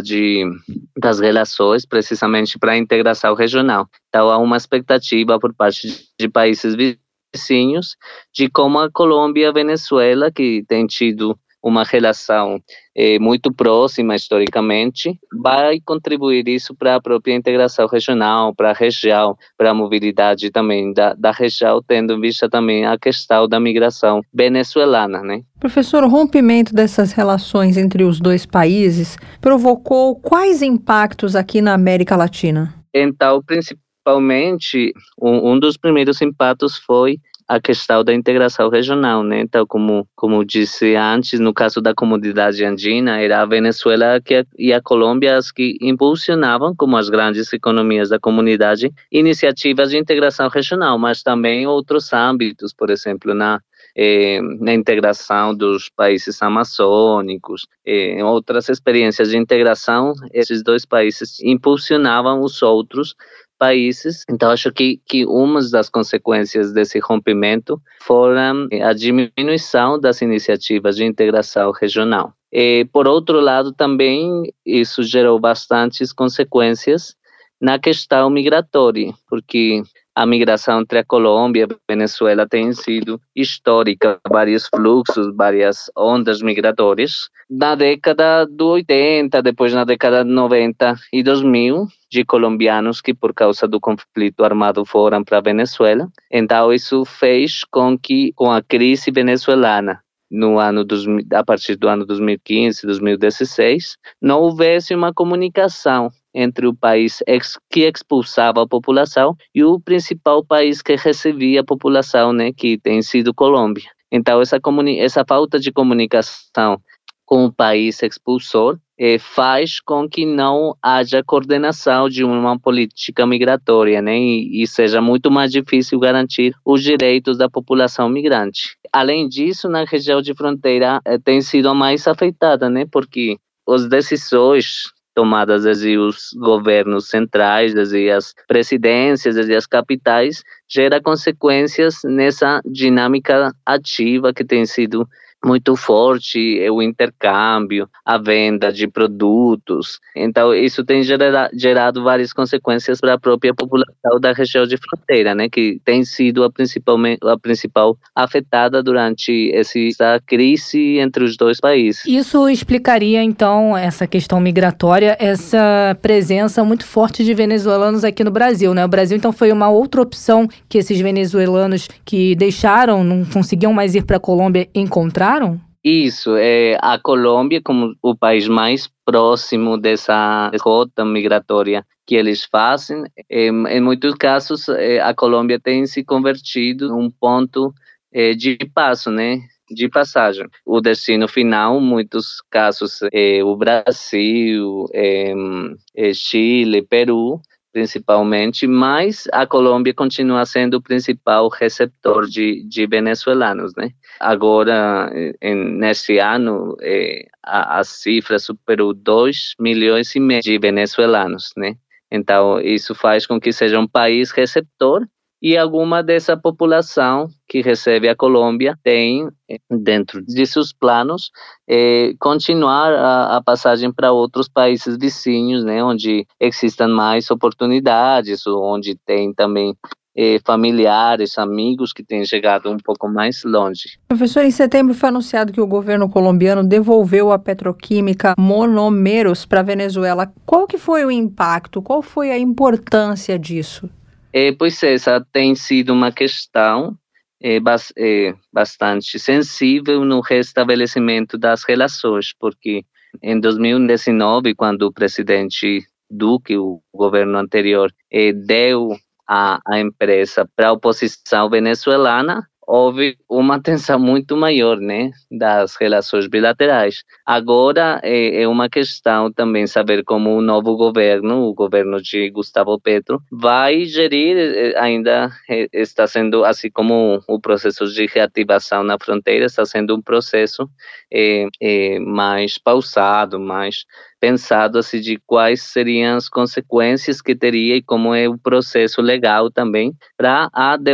das relações, precisamente para a integração regional. Então, há uma expectativa por parte de países vizinhos de como a Colômbia e a Venezuela, que tem tido uma relação muito próxima historicamente, vai contribuir isso para a própria integração regional, para a região, para a mobilidade também da região, tendo em vista também a questão da migração venezuelana, né? Professor, o rompimento dessas relações entre os dois países provocou quais impactos aqui na América Latina? Então, principalmente, um dos primeiros impactos foi a questão da integração regional, né? Então, como disse antes, no caso da comunidade andina, era a Venezuela e a Colômbia as que impulsionavam, como as grandes economias da comunidade, iniciativas de integração regional, mas também outros âmbitos, por exemplo, na integração dos países amazônicos, em outras experiências de integração, esses dois países impulsionavam os outros países. Então, acho que uma das consequências desse rompimento foram a diminuição das iniciativas de integração regional. Por outro lado, também isso gerou bastantes consequências na questão migratória, porque a migração entre a Colômbia e a Venezuela tem sido histórica, vários fluxos, várias ondas migratórias. Na década de 80, depois na década de 90 e 2000, de colombianos que por causa do conflito armado foram para a Venezuela. Então isso fez com que, com a crise venezuelana, a partir do ano 2015, 2016, não houvesse uma comunicação entre o país que expulsava a população e o principal país que recebia a população, né, que tem sido Colômbia. Então, essa falta de comunicação com o país expulsor faz com que não haja coordenação de uma política migratória, né, e seja muito mais difícil garantir os direitos da população migrante. Além disso, na região de fronteira tem sido a mais afetada, né, porque as decisões tomadas desde os governos centrais, desde as presidências, desde as capitais, gera consequências nessa dinâmica ativa que tem sido muito forte, o intercâmbio, a venda de produtos. Então, isso tem gerado várias consequências para a própria população da região de fronteira, né, que tem sido a principal afetada durante essa crise entre os dois países. Isso explicaria, então, essa questão migratória, essa presença muito forte de venezuelanos aqui no Brasil, né? O Brasil, então, foi uma outra opção que esses venezuelanos que deixaram, não conseguiam mais ir para a Colômbia, encontraram? Isso, a Colômbia, como o país mais próximo dessa rota migratória que eles fazem, em muitos casos a Colômbia tem se convertido num ponto de passo, né? De passagem. O destino final, em muitos casos, o Brasil, Chile, Peru, principalmente, mas a Colômbia continua sendo o principal receptor de venezuelanos, né? Agora, neste ano, a cifra superou 2,5 milhões de venezuelanos, né? Então, isso faz com que seja um país receptor e alguma dessa população que recebe a Colômbia tem dentro de seus planos continuar a passagem para outros países vizinhos, né, onde existam mais oportunidades, onde tem também familiares, amigos que têm chegado um pouco mais longe. Professor, em setembro foi anunciado que o governo colombiano devolveu a petroquímica Monomeros para a Venezuela. Qual que foi o impacto? Qual foi a importância disso? Pois essa tem sido uma questão bastante sensível no restabelecimento das relações, porque em 2019, quando o presidente Duque, o governo anterior, deu a empresa para a oposição venezuelana, houve uma tensão muito maior, né, das relações bilaterais. Agora é uma questão também saber como o novo governo, o governo de Gustavo Petro, vai gerir, ainda está sendo, assim como o processo de reativação na fronteira, está sendo um processo mais pausado, mais pensado assim, de quais seriam as consequências que teria e como é o processo legal também para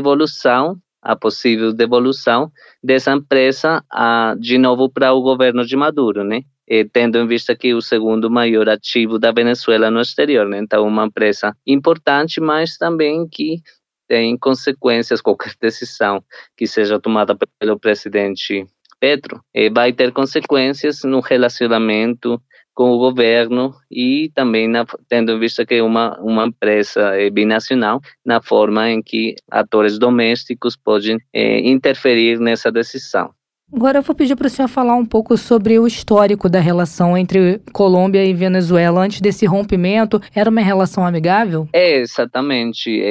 a possível devolução dessa empresa de novo para o governo de Maduro, né? Tendo em vista que o segundo maior ativo da Venezuela no exterior, né? Então, uma empresa importante, mas também que tem consequências, qualquer decisão que seja tomada pelo presidente Petro, vai ter consequências no relacionamento com o governo e também tendo em vista que é uma empresa binacional, na forma em que atores domésticos podem interferir nessa decisão. Agora eu vou pedir para o senhor falar um pouco sobre o histórico da relação entre Colômbia e Venezuela. Antes desse rompimento, era uma relação amigável? Exatamente.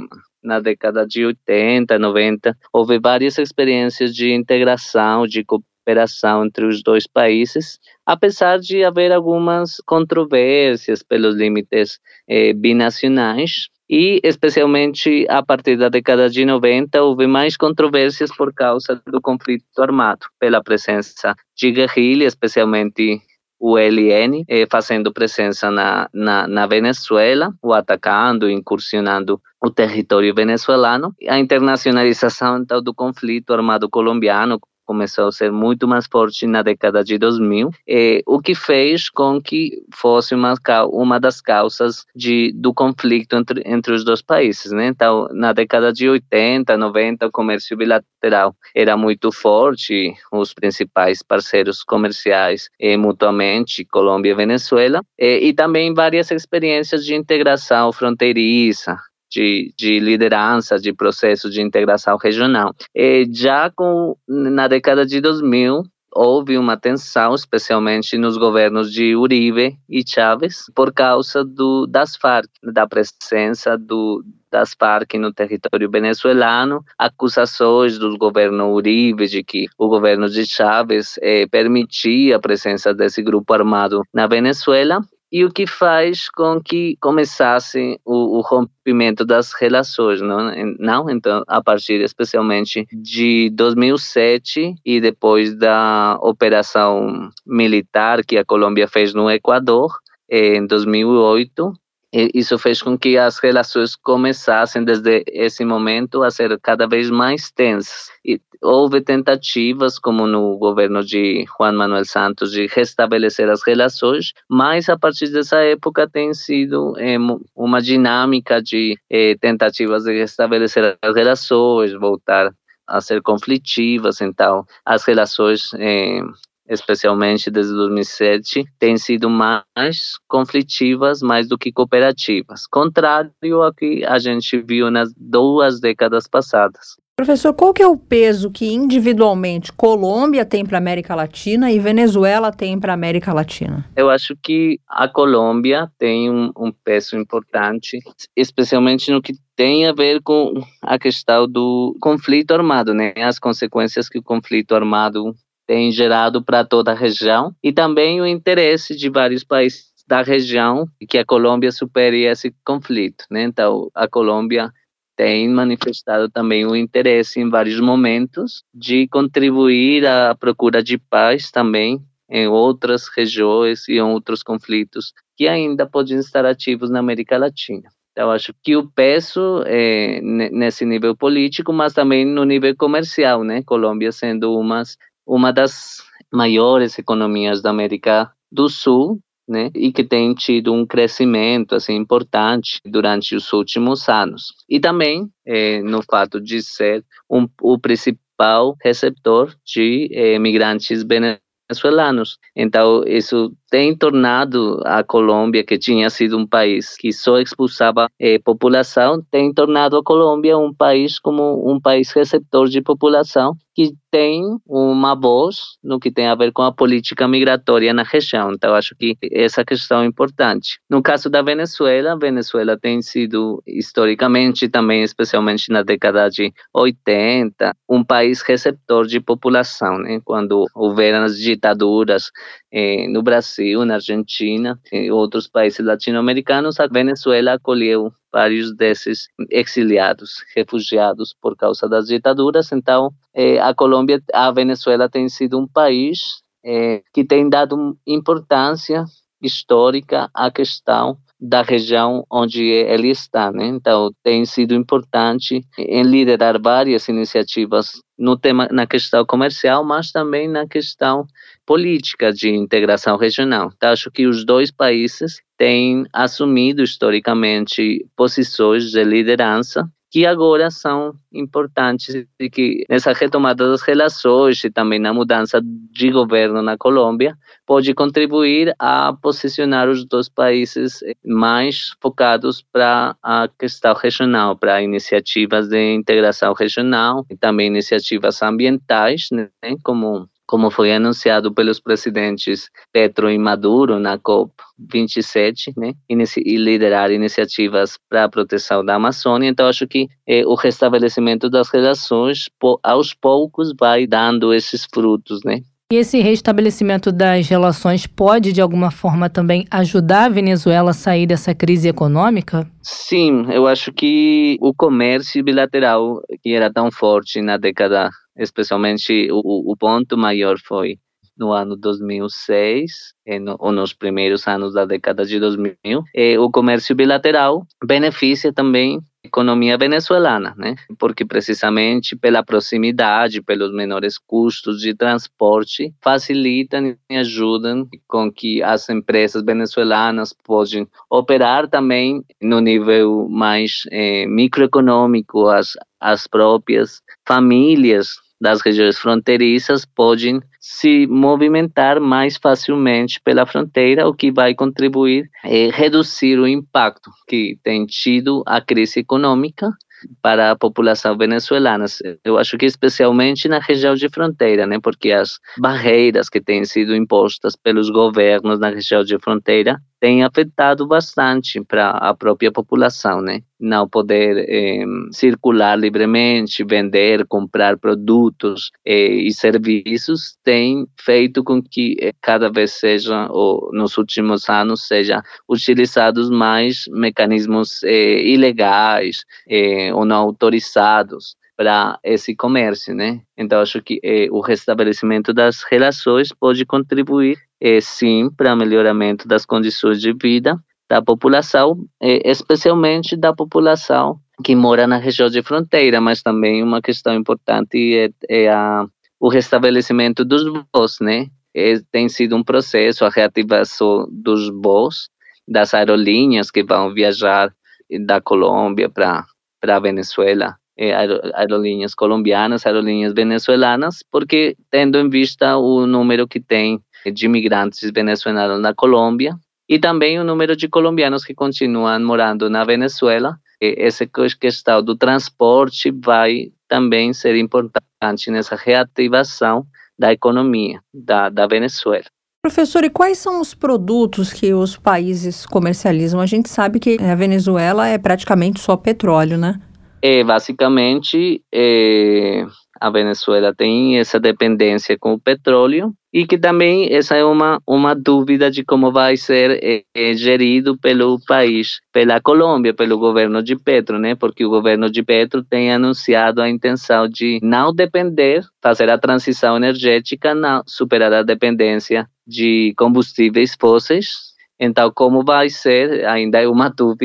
Na década de 80, 90, houve várias experiências de integração, de cooperação entre os dois países, apesar de haver algumas controvérsias pelos limites binacionais, e especialmente a partir da década de 90 houve mais controvérsias por causa do conflito armado, pela presença de guerrilha, especialmente o ELN, fazendo presença na Venezuela, o atacando, incursionando o território venezuelano. A internacionalização então, do conflito armado colombiano começou a ser muito mais forte na década de 2000, o que fez com que fosse uma das causas do conflito entre os dois países, né? Então, na década de 80, 90, o comércio bilateral era muito forte, os principais parceiros comerciais mutuamente, Colômbia e Venezuela, e também várias experiências de integração fronteiriça, de liderança, de processo de integração regional. Já na década de 2000, houve uma tensão, especialmente nos governos de Uribe e Chávez, por causa das Farc, da presença das Farc no território venezuelano, acusações do governo Uribe de que o governo de Chávez permitia a presença desse grupo armado na Venezuela, e o que faz com que começasse o rompimento das relações, não? Então, a partir especialmente de 2007 e depois da operação militar que a Colômbia fez no Equador, em 2008, isso fez com que as relações começassem, desde esse momento, a ser cada vez mais tensas. E houve tentativas, como no governo de Juan Manuel Santos, de restabelecer as relações, mas a partir dessa época tem sido uma dinâmica de tentativas de restabelecer as relações, voltar a ser conflitivas. Então, as relações especialmente desde 2007, têm sido mais conflitivas, mais do que cooperativas, contrário ao que a gente viu nas 2 décadas passadas. Professor, qual que é o peso que individualmente Colômbia tem para a América Latina e Venezuela tem para a América Latina? Eu acho que a Colômbia tem um peso importante, especialmente no que tem a ver com a questão do conflito armado, né? As consequências que o conflito armado tem gerado para toda a região, e também o interesse de vários países da região que a Colômbia supere esse conflito, né? Então, a Colômbia tem manifestado também o interesse em vários momentos de contribuir à procura de paz também em outras regiões e em outros conflitos que ainda podem estar ativos na América Latina. Então, acho que o peso é nesse nível político, mas também no nível comercial, né? Colômbia sendo uma das maiores economias da América do Sul, né? E que tem tido um crescimento assim importante durante os últimos anos. E também no fato de ser o principal receptor de migrantes venezuelanos. Então, isso tem tornado a Colômbia, que tinha sido um país que só expulsava população, tem tornado a Colômbia um país como um país receptor de população que tem uma voz no que tem a ver com a política migratória na região. Então, acho que essa questão é importante. No caso da Venezuela, Venezuela tem sido, historicamente, também, especialmente na década de 80, um país receptor de população, né? Quando houveram as ditaduras no Brasil, na Argentina e outros países latino-americanos, a Venezuela acolheu vários desses exiliados, refugiados por causa das ditaduras. Então, a Venezuela tem sido um país que tem dado importância histórica à questão da região onde ele está, né? Então, tem sido importante em liderar várias iniciativas na questão comercial, mas também na questão política de integração regional. Então, acho que os dois países têm assumido historicamente posições de liderança que agora são importantes e que nessa retomada das relações e também na mudança de governo na Colômbia pode contribuir a posicionar os dois países mais focados para a questão regional, para iniciativas de integração regional e também iniciativas ambientais, né, como foi anunciado pelos presidentes Petro e Maduro na COP27, né, e liderar iniciativas para a proteção da Amazônia. Então, acho que o restabelecimento das relações, aos poucos, vai dando esses frutos, né? E esse restabelecimento das relações pode, de alguma forma, também ajudar a Venezuela a sair dessa crise econômica? Sim, eu acho que o comércio bilateral, que era tão forte na década, especialmente o ponto maior foi no ano 2006, ou nos primeiros anos da década de 2000, o comércio bilateral beneficia também a economia venezuelana, né? Porque precisamente pela proximidade, pelos menores custos de transporte, facilitam e ajudam com que as empresas venezuelanas possam operar também no nível mais microeconômico, as próprias famílias das regiões fronteiriças podem se movimentar mais facilmente pela fronteira, o que vai contribuir a reduzir o impacto que tem tido a crise econômica para a população venezuelana. Eu acho que especialmente na região de fronteira, né, porque as barreiras que têm sido impostas pelos governos na região de fronteira têm afetado bastante para a própria população, né? Não poder circular livremente, vender, comprar produtos e serviços tem feito com que cada vez seja, ou nos últimos anos, seja utilizados mais mecanismos ilegais ou não autorizados para esse comércio, né? Então, acho que o restabelecimento das relações pode contribuir, sim, para o melhoramento das condições de vida da população, especialmente da população que mora na região de fronteira, mas também uma questão importante o restabelecimento dos voos, né? Tem sido um processo, a reativação dos voos, das aerolinhas que vão viajar da Colômbia para a Venezuela, aerolinhas colombianas, aerolinhas venezuelanas, porque tendo em vista o número que tem de imigrantes venezuelanos na Colômbia e também o número de colombianos que continuam morando na Venezuela, essa questão do transporte vai também ser importante nessa reativação da economia da Venezuela. Professor, e quais são os produtos que os países comercializam? A gente sabe que a Venezuela é praticamente só petróleo, né? Basicamente, a Venezuela tem essa dependência com o petróleo e que também essa é uma dúvida de como vai ser gerido pelo país, pela Colômbia, pelo governo de Petro, né? Porque o governo de Petro tem anunciado a intenção de não depender, fazer a transição energética, não superar a dependência de combustíveis fósseis. Então, como vai ser, ainda é uma dúvida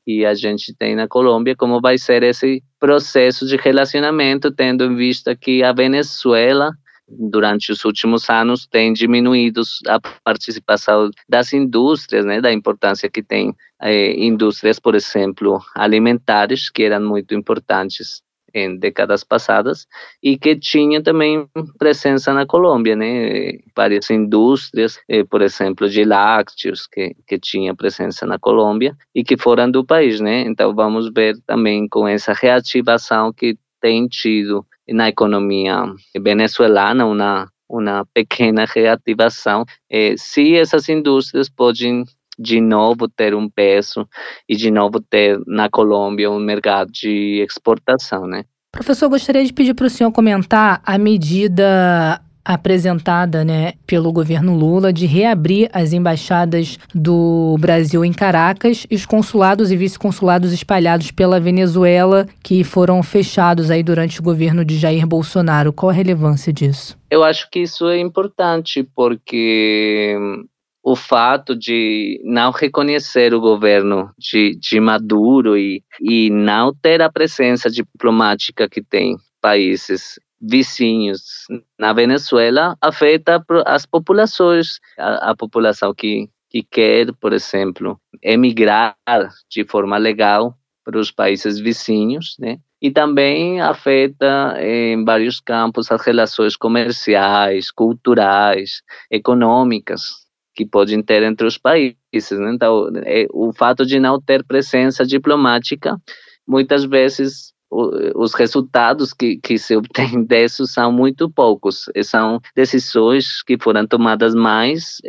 e a gente tem na Colômbia, como vai ser esse processo de relacionamento, tendo em vista que a Venezuela, durante os últimos anos, tem diminuído a participação das indústrias, né, da importância que tem indústrias, por exemplo, alimentares, que eram muito importantes em décadas passadas, e que tinha também presença na Colômbia, né? Várias indústrias, por exemplo, de lácteos, que tinha presença na Colômbia e que foram do país, né? Então vamos ver também com essa reativação que tem tido na economia venezuelana, uma pequena reativação, se essas indústrias podem de novo ter um peso e de novo ter na Colômbia um mercado de exportação, né? Professor, gostaria de pedir para o senhor comentar a medida apresentada, né, pelo governo Lula de reabrir as embaixadas do Brasil em Caracas e os consulados e vice-consulados espalhados pela Venezuela que foram fechados aí durante o governo de Jair Bolsonaro. Qual a relevância disso? Eu acho que isso é importante porque o fato de não reconhecer o governo de Maduro e não ter a presença diplomática que tem países vizinhos na Venezuela afeta as populações, a população que quer, por exemplo, emigrar de forma legal para os países vizinhos, né? E também afeta em vários campos as relações comerciais, culturais, econômicas que podem ter entre os países, né? Então, o fato de não ter presença diplomática, muitas vezes os resultados que se obtêm disso são muito poucos. São decisões que foram tomadas mais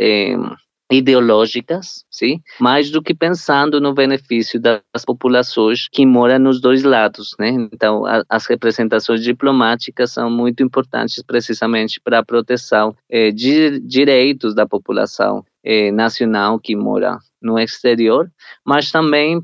ideológicas, sim? Mais do que pensando no benefício das populações que moram nos dois lados, né? Então, as representações diplomáticas são muito importantes precisamente para a proteção de direitos da população nacional que mora no exterior, mas também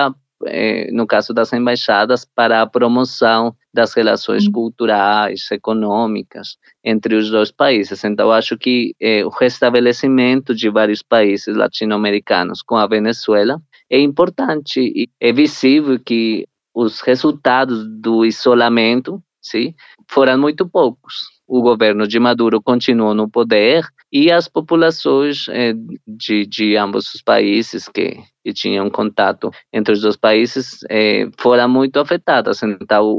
no caso das embaixadas, para a promoção das relações culturais, econômicas entre os dois países. Então, acho que o restabelecimento de vários países latino-americanos com a Venezuela é importante e é visível que os resultados do isolamento, sim, foram muito poucos. O governo de Maduro continuou no poder e as populações de ambos os países que tinham contato entre os dois países foram muito afetadas. Então,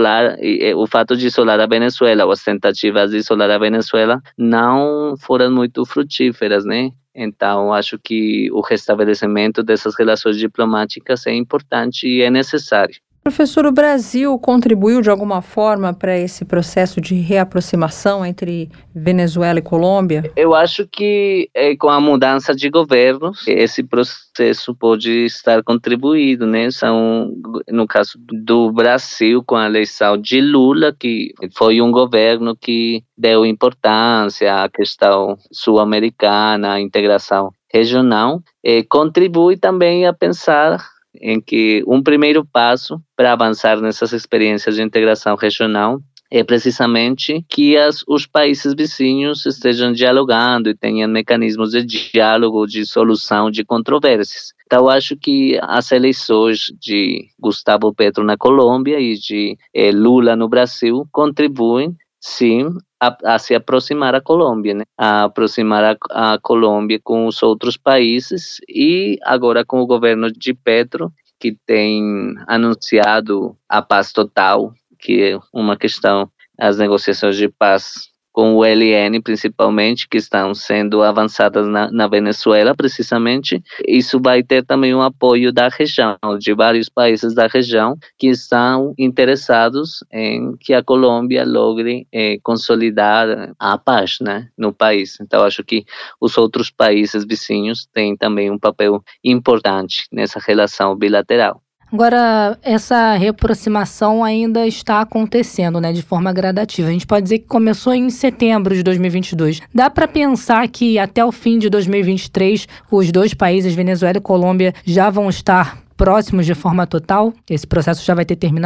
o fato de isolar a Venezuela, ou as tentativas de isolar a Venezuela, não foram muito frutíferas, né? Então, acho que o restabelecimento dessas relações diplomáticas é importante e é necessário. Professor, o Brasil contribuiu de alguma forma para esse processo de reaproximação entre Venezuela e Colômbia? Eu acho que com a mudança de governo, esse processo pode estar contribuído, né? No caso do Brasil, com a eleição de Lula, que foi um governo que deu importância à questão sul-americana, à integração regional, contribui também a pensar em que um primeiro passo para avançar nessas experiências de integração regional é precisamente que os países vizinhos estejam dialogando e tenham mecanismos de diálogo, de solução de controvérsias. Então, acho que as eleições de Gustavo Petro na Colômbia e de Lula no Brasil contribuem, sim, a se aproximar a Colômbia, né? A aproximar a Colômbia com os outros países e agora com o governo de Petro, que tem anunciado a paz total, que é uma questão, as negociações de paz com o ELN, principalmente, que estão sendo avançadas na Venezuela, precisamente. Isso vai ter também um apoio da região, de vários países da região, que estão interessados em que a Colômbia logre consolidar a paz, né, no país. Então, acho que os outros países vizinhos têm também um papel importante nessa relação bilateral. Agora, essa reaproximação ainda está acontecendo, né, de forma gradativa. A gente pode dizer que começou em setembro de 2022. Dá para pensar que até o fim de 2023, os dois países, Venezuela e Colômbia, já vão estar próximos de forma total? Esse processo já vai ter terminado?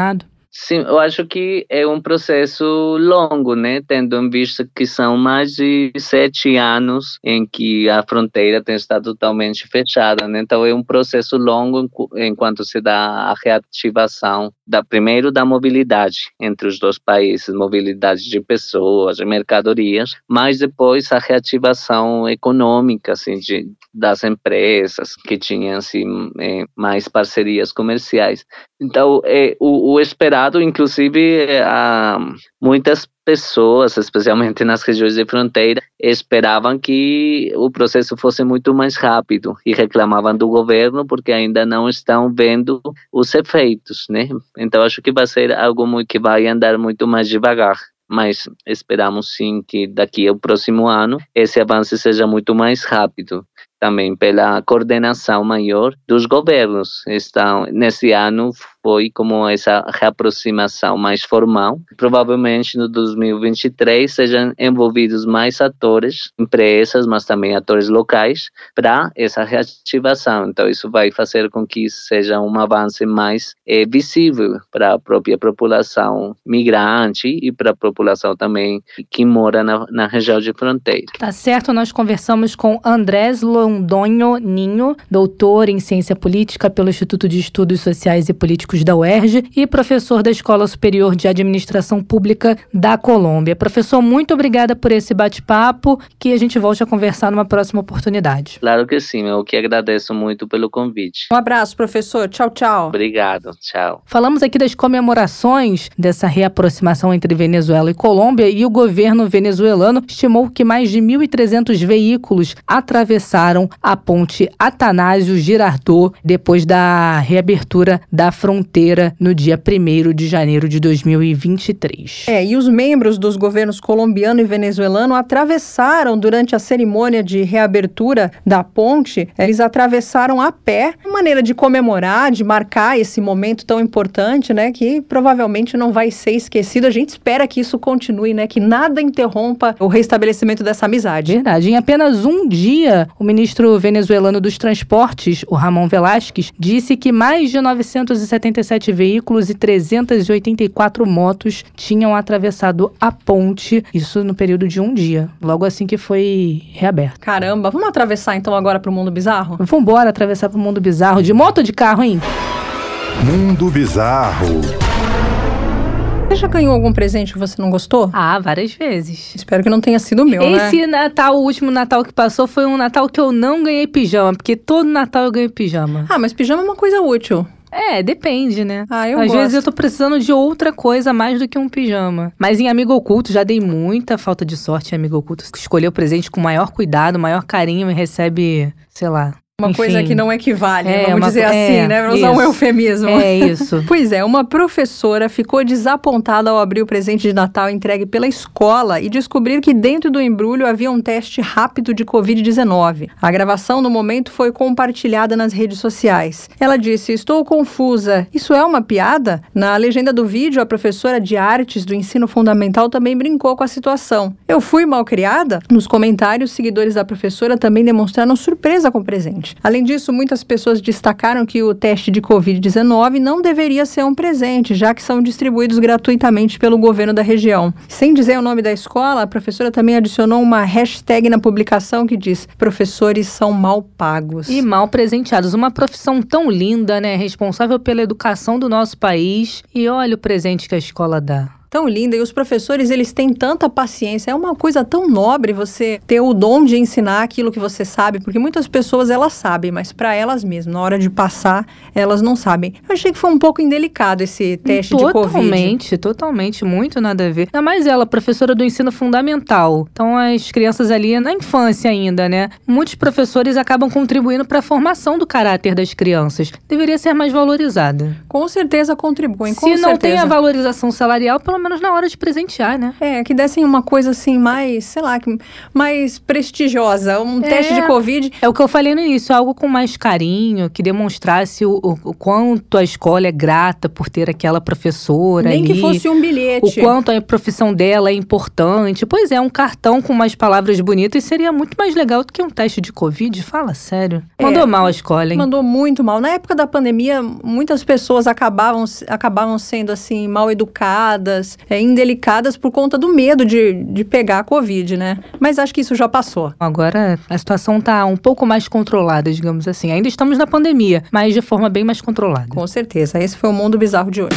Sim, eu acho que é um processo longo, né? Tendo em vista que são mais de 7 anos em que a fronteira tem estado totalmente fechada, né? Então é um processo longo enquanto se dá a reativação primeiro da mobilidade entre os dois países, mobilidade de pessoas, de mercadorias, mas depois a reativação econômica, assim, das empresas que tinham assim, mais parcerias comerciais. Então, o esperado, inclusive, muitas pessoas, especialmente nas regiões de fronteira, esperavam que o processo fosse muito mais rápido e reclamavam do governo porque ainda não estão vendo os efeitos, né? Então, acho que vai ser algo que vai andar muito mais devagar. Mas esperamos sim que daqui ao próximo ano esse avanço seja muito mais rápido, também pela coordenação maior dos governos. Nesse ano foi como essa reaproximação mais formal. Provavelmente no 2023 sejam envolvidos mais atores, empresas, mas também atores locais para essa reativação. Então isso vai fazer com que seja um avanço mais visível para a própria população migrante e para a população também que mora na região de fronteira. Tá certo, nós conversamos com Andrés Londoño Ninho, doutor em Ciência Política pelo Instituto de Estudos Sociais e Políticos da UERJ e professor da Escola Superior de Administração Pública da Colômbia. Professor, muito obrigada por esse bate-papo, que a gente volte a conversar numa próxima oportunidade. Claro que sim, eu que agradeço muito pelo convite. Um abraço, professor. Tchau, tchau. Obrigado, tchau. Falamos aqui das comemorações dessa reaproximação entre Venezuela e Colômbia e o governo venezuelano estimou que mais de 1.300 veículos atravessaram a ponte Atanásio Girardot depois da reabertura da fronteira no dia 1º de janeiro de 2023. E os membros dos governos colombiano e venezuelano atravessaram durante a cerimônia de reabertura da ponte, eles atravessaram a pé, uma maneira de comemorar, de marcar esse momento tão importante, né, que provavelmente não vai ser esquecido. A gente espera que isso continue, né, que nada interrompa o restabelecimento dessa amizade. Verdade. Em apenas um dia, o ministro venezuelano dos Transportes, o Ramon Velásquez, disse que mais de 977 veículos e 384 motos tinham atravessado a ponte, isso no período de um dia, logo assim que foi reaberto. Caramba, vamos atravessar então agora para o mundo bizarro? Vambora atravessar para o mundo bizarro, de moto ou de carro, hein? Mundo bizarro. Você já ganhou algum presente que você não gostou? Várias vezes. Espero que não tenha sido o meu, né? Esse Natal, o último Natal que passou, foi um Natal que eu não ganhei pijama, porque todo Natal eu ganhei pijama. Mas pijama é uma coisa útil. Depende, né? Eu Às gosto. vezes eu tô precisando de outra coisa mais do que um pijama. Mas em Amigo Oculto, já dei muita falta de sorte em Amigo Oculto. Escolher o presente com maior cuidado, maior carinho e recebe, sei lá... Uma coisa que não equivale, vamos uma, dizer assim, né? Vamos usar um eufemismo. É isso. Pois é, uma professora ficou desapontada ao abrir o presente de Natal entregue pela escola e descobrir que dentro do embrulho havia um teste rápido de Covid-19. A gravação no momento foi compartilhada nas redes sociais. Ela disse: "Estou confusa. Isso é uma piada?" Na legenda do vídeo, a professora de artes do ensino fundamental também brincou com a situação. "Eu fui mal criada?" Nos comentários, seguidores da professora também demonstraram surpresa com o presente. Além disso, muitas pessoas destacaram que o teste de Covid-19 não deveria ser um presente, já que são distribuídos gratuitamente pelo governo da região. Sem dizer o nome da escola, a professora também adicionou uma hashtag na publicação que diz: "Professores são mal pagos." E mal presenteados. Uma profissão tão linda, né? Responsável pela educação do nosso país. E olha o presente que a escola dá. Tão linda, e os professores, eles têm tanta paciência, é uma coisa tão nobre você ter o dom de ensinar aquilo que você sabe, porque muitas pessoas, elas sabem, mas para elas mesmas, na hora de passar, elas não sabem. Eu achei que foi um pouco indelicado esse teste de Covid. Totalmente, muito nada a ver. Ainda mais ela, professora do ensino fundamental, então as crianças ali na infância ainda, né? Muitos professores acabam contribuindo para a formação do caráter das crianças. Deveria ser mais valorizada. Com certeza contribuem, com certeza. Se não certeza. tem a valorização salarial, pelo menos na hora de presentear, né? Que dessem uma coisa assim mais, sei lá, mais prestigiosa, um teste de Covid. É o que eu falei no início, algo com mais carinho, que demonstrasse o quanto a escola é grata por ter aquela professora Nem ali, que fosse um bilhete. O quanto a profissão dela é importante. Pois é, um cartão com mais palavras bonitas seria muito mais legal do que um teste de Covid. Fala sério. Mandou mal a escola, hein? Mandou muito mal. Na época da pandemia, muitas pessoas acabavam sendo, assim, mal educadas, indelicadas por conta do medo de pegar a Covid, né? Mas acho que isso já passou. Agora a situação tá um pouco mais controlada, digamos assim. Ainda estamos na pandemia, mas de forma bem mais controlada. Com certeza. Esse foi o Mundo Bizarro de hoje.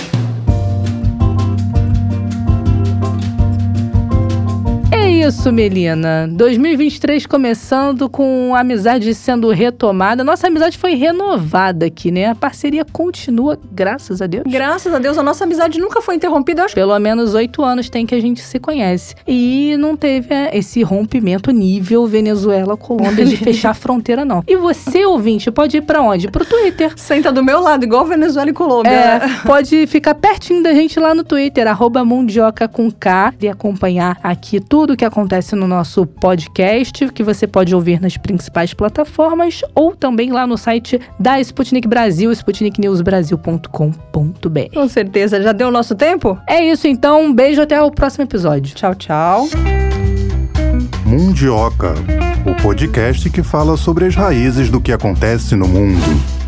É isso, Melina. 2023 começando com a amizade sendo retomada. Nossa amizade foi renovada aqui, né? A parceria continua, graças a Deus. Graças a Deus, a nossa amizade nunca foi interrompida. Eu acho. Pelo menos 8 anos tem que a gente se conhece. E não teve esse rompimento nível Venezuela-Colômbia de fechar a fronteira, não. E você, ouvinte, pode ir pra onde? Pro Twitter. Senta do meu lado, igual Venezuela e Colômbia. Pode ficar pertinho da gente lá no Twitter, @Mundioca com K, e acompanhar aqui tudo que acontece no nosso podcast, que você pode ouvir nas principais plataformas ou também lá no site da Sputnik Brasil, sputniknewsbrasil.com.br. Com certeza. Já deu o nosso tempo? É isso, então. Um beijo, até o próximo episódio. Tchau, tchau. Mundioca, o podcast que fala sobre as raízes do que acontece no mundo.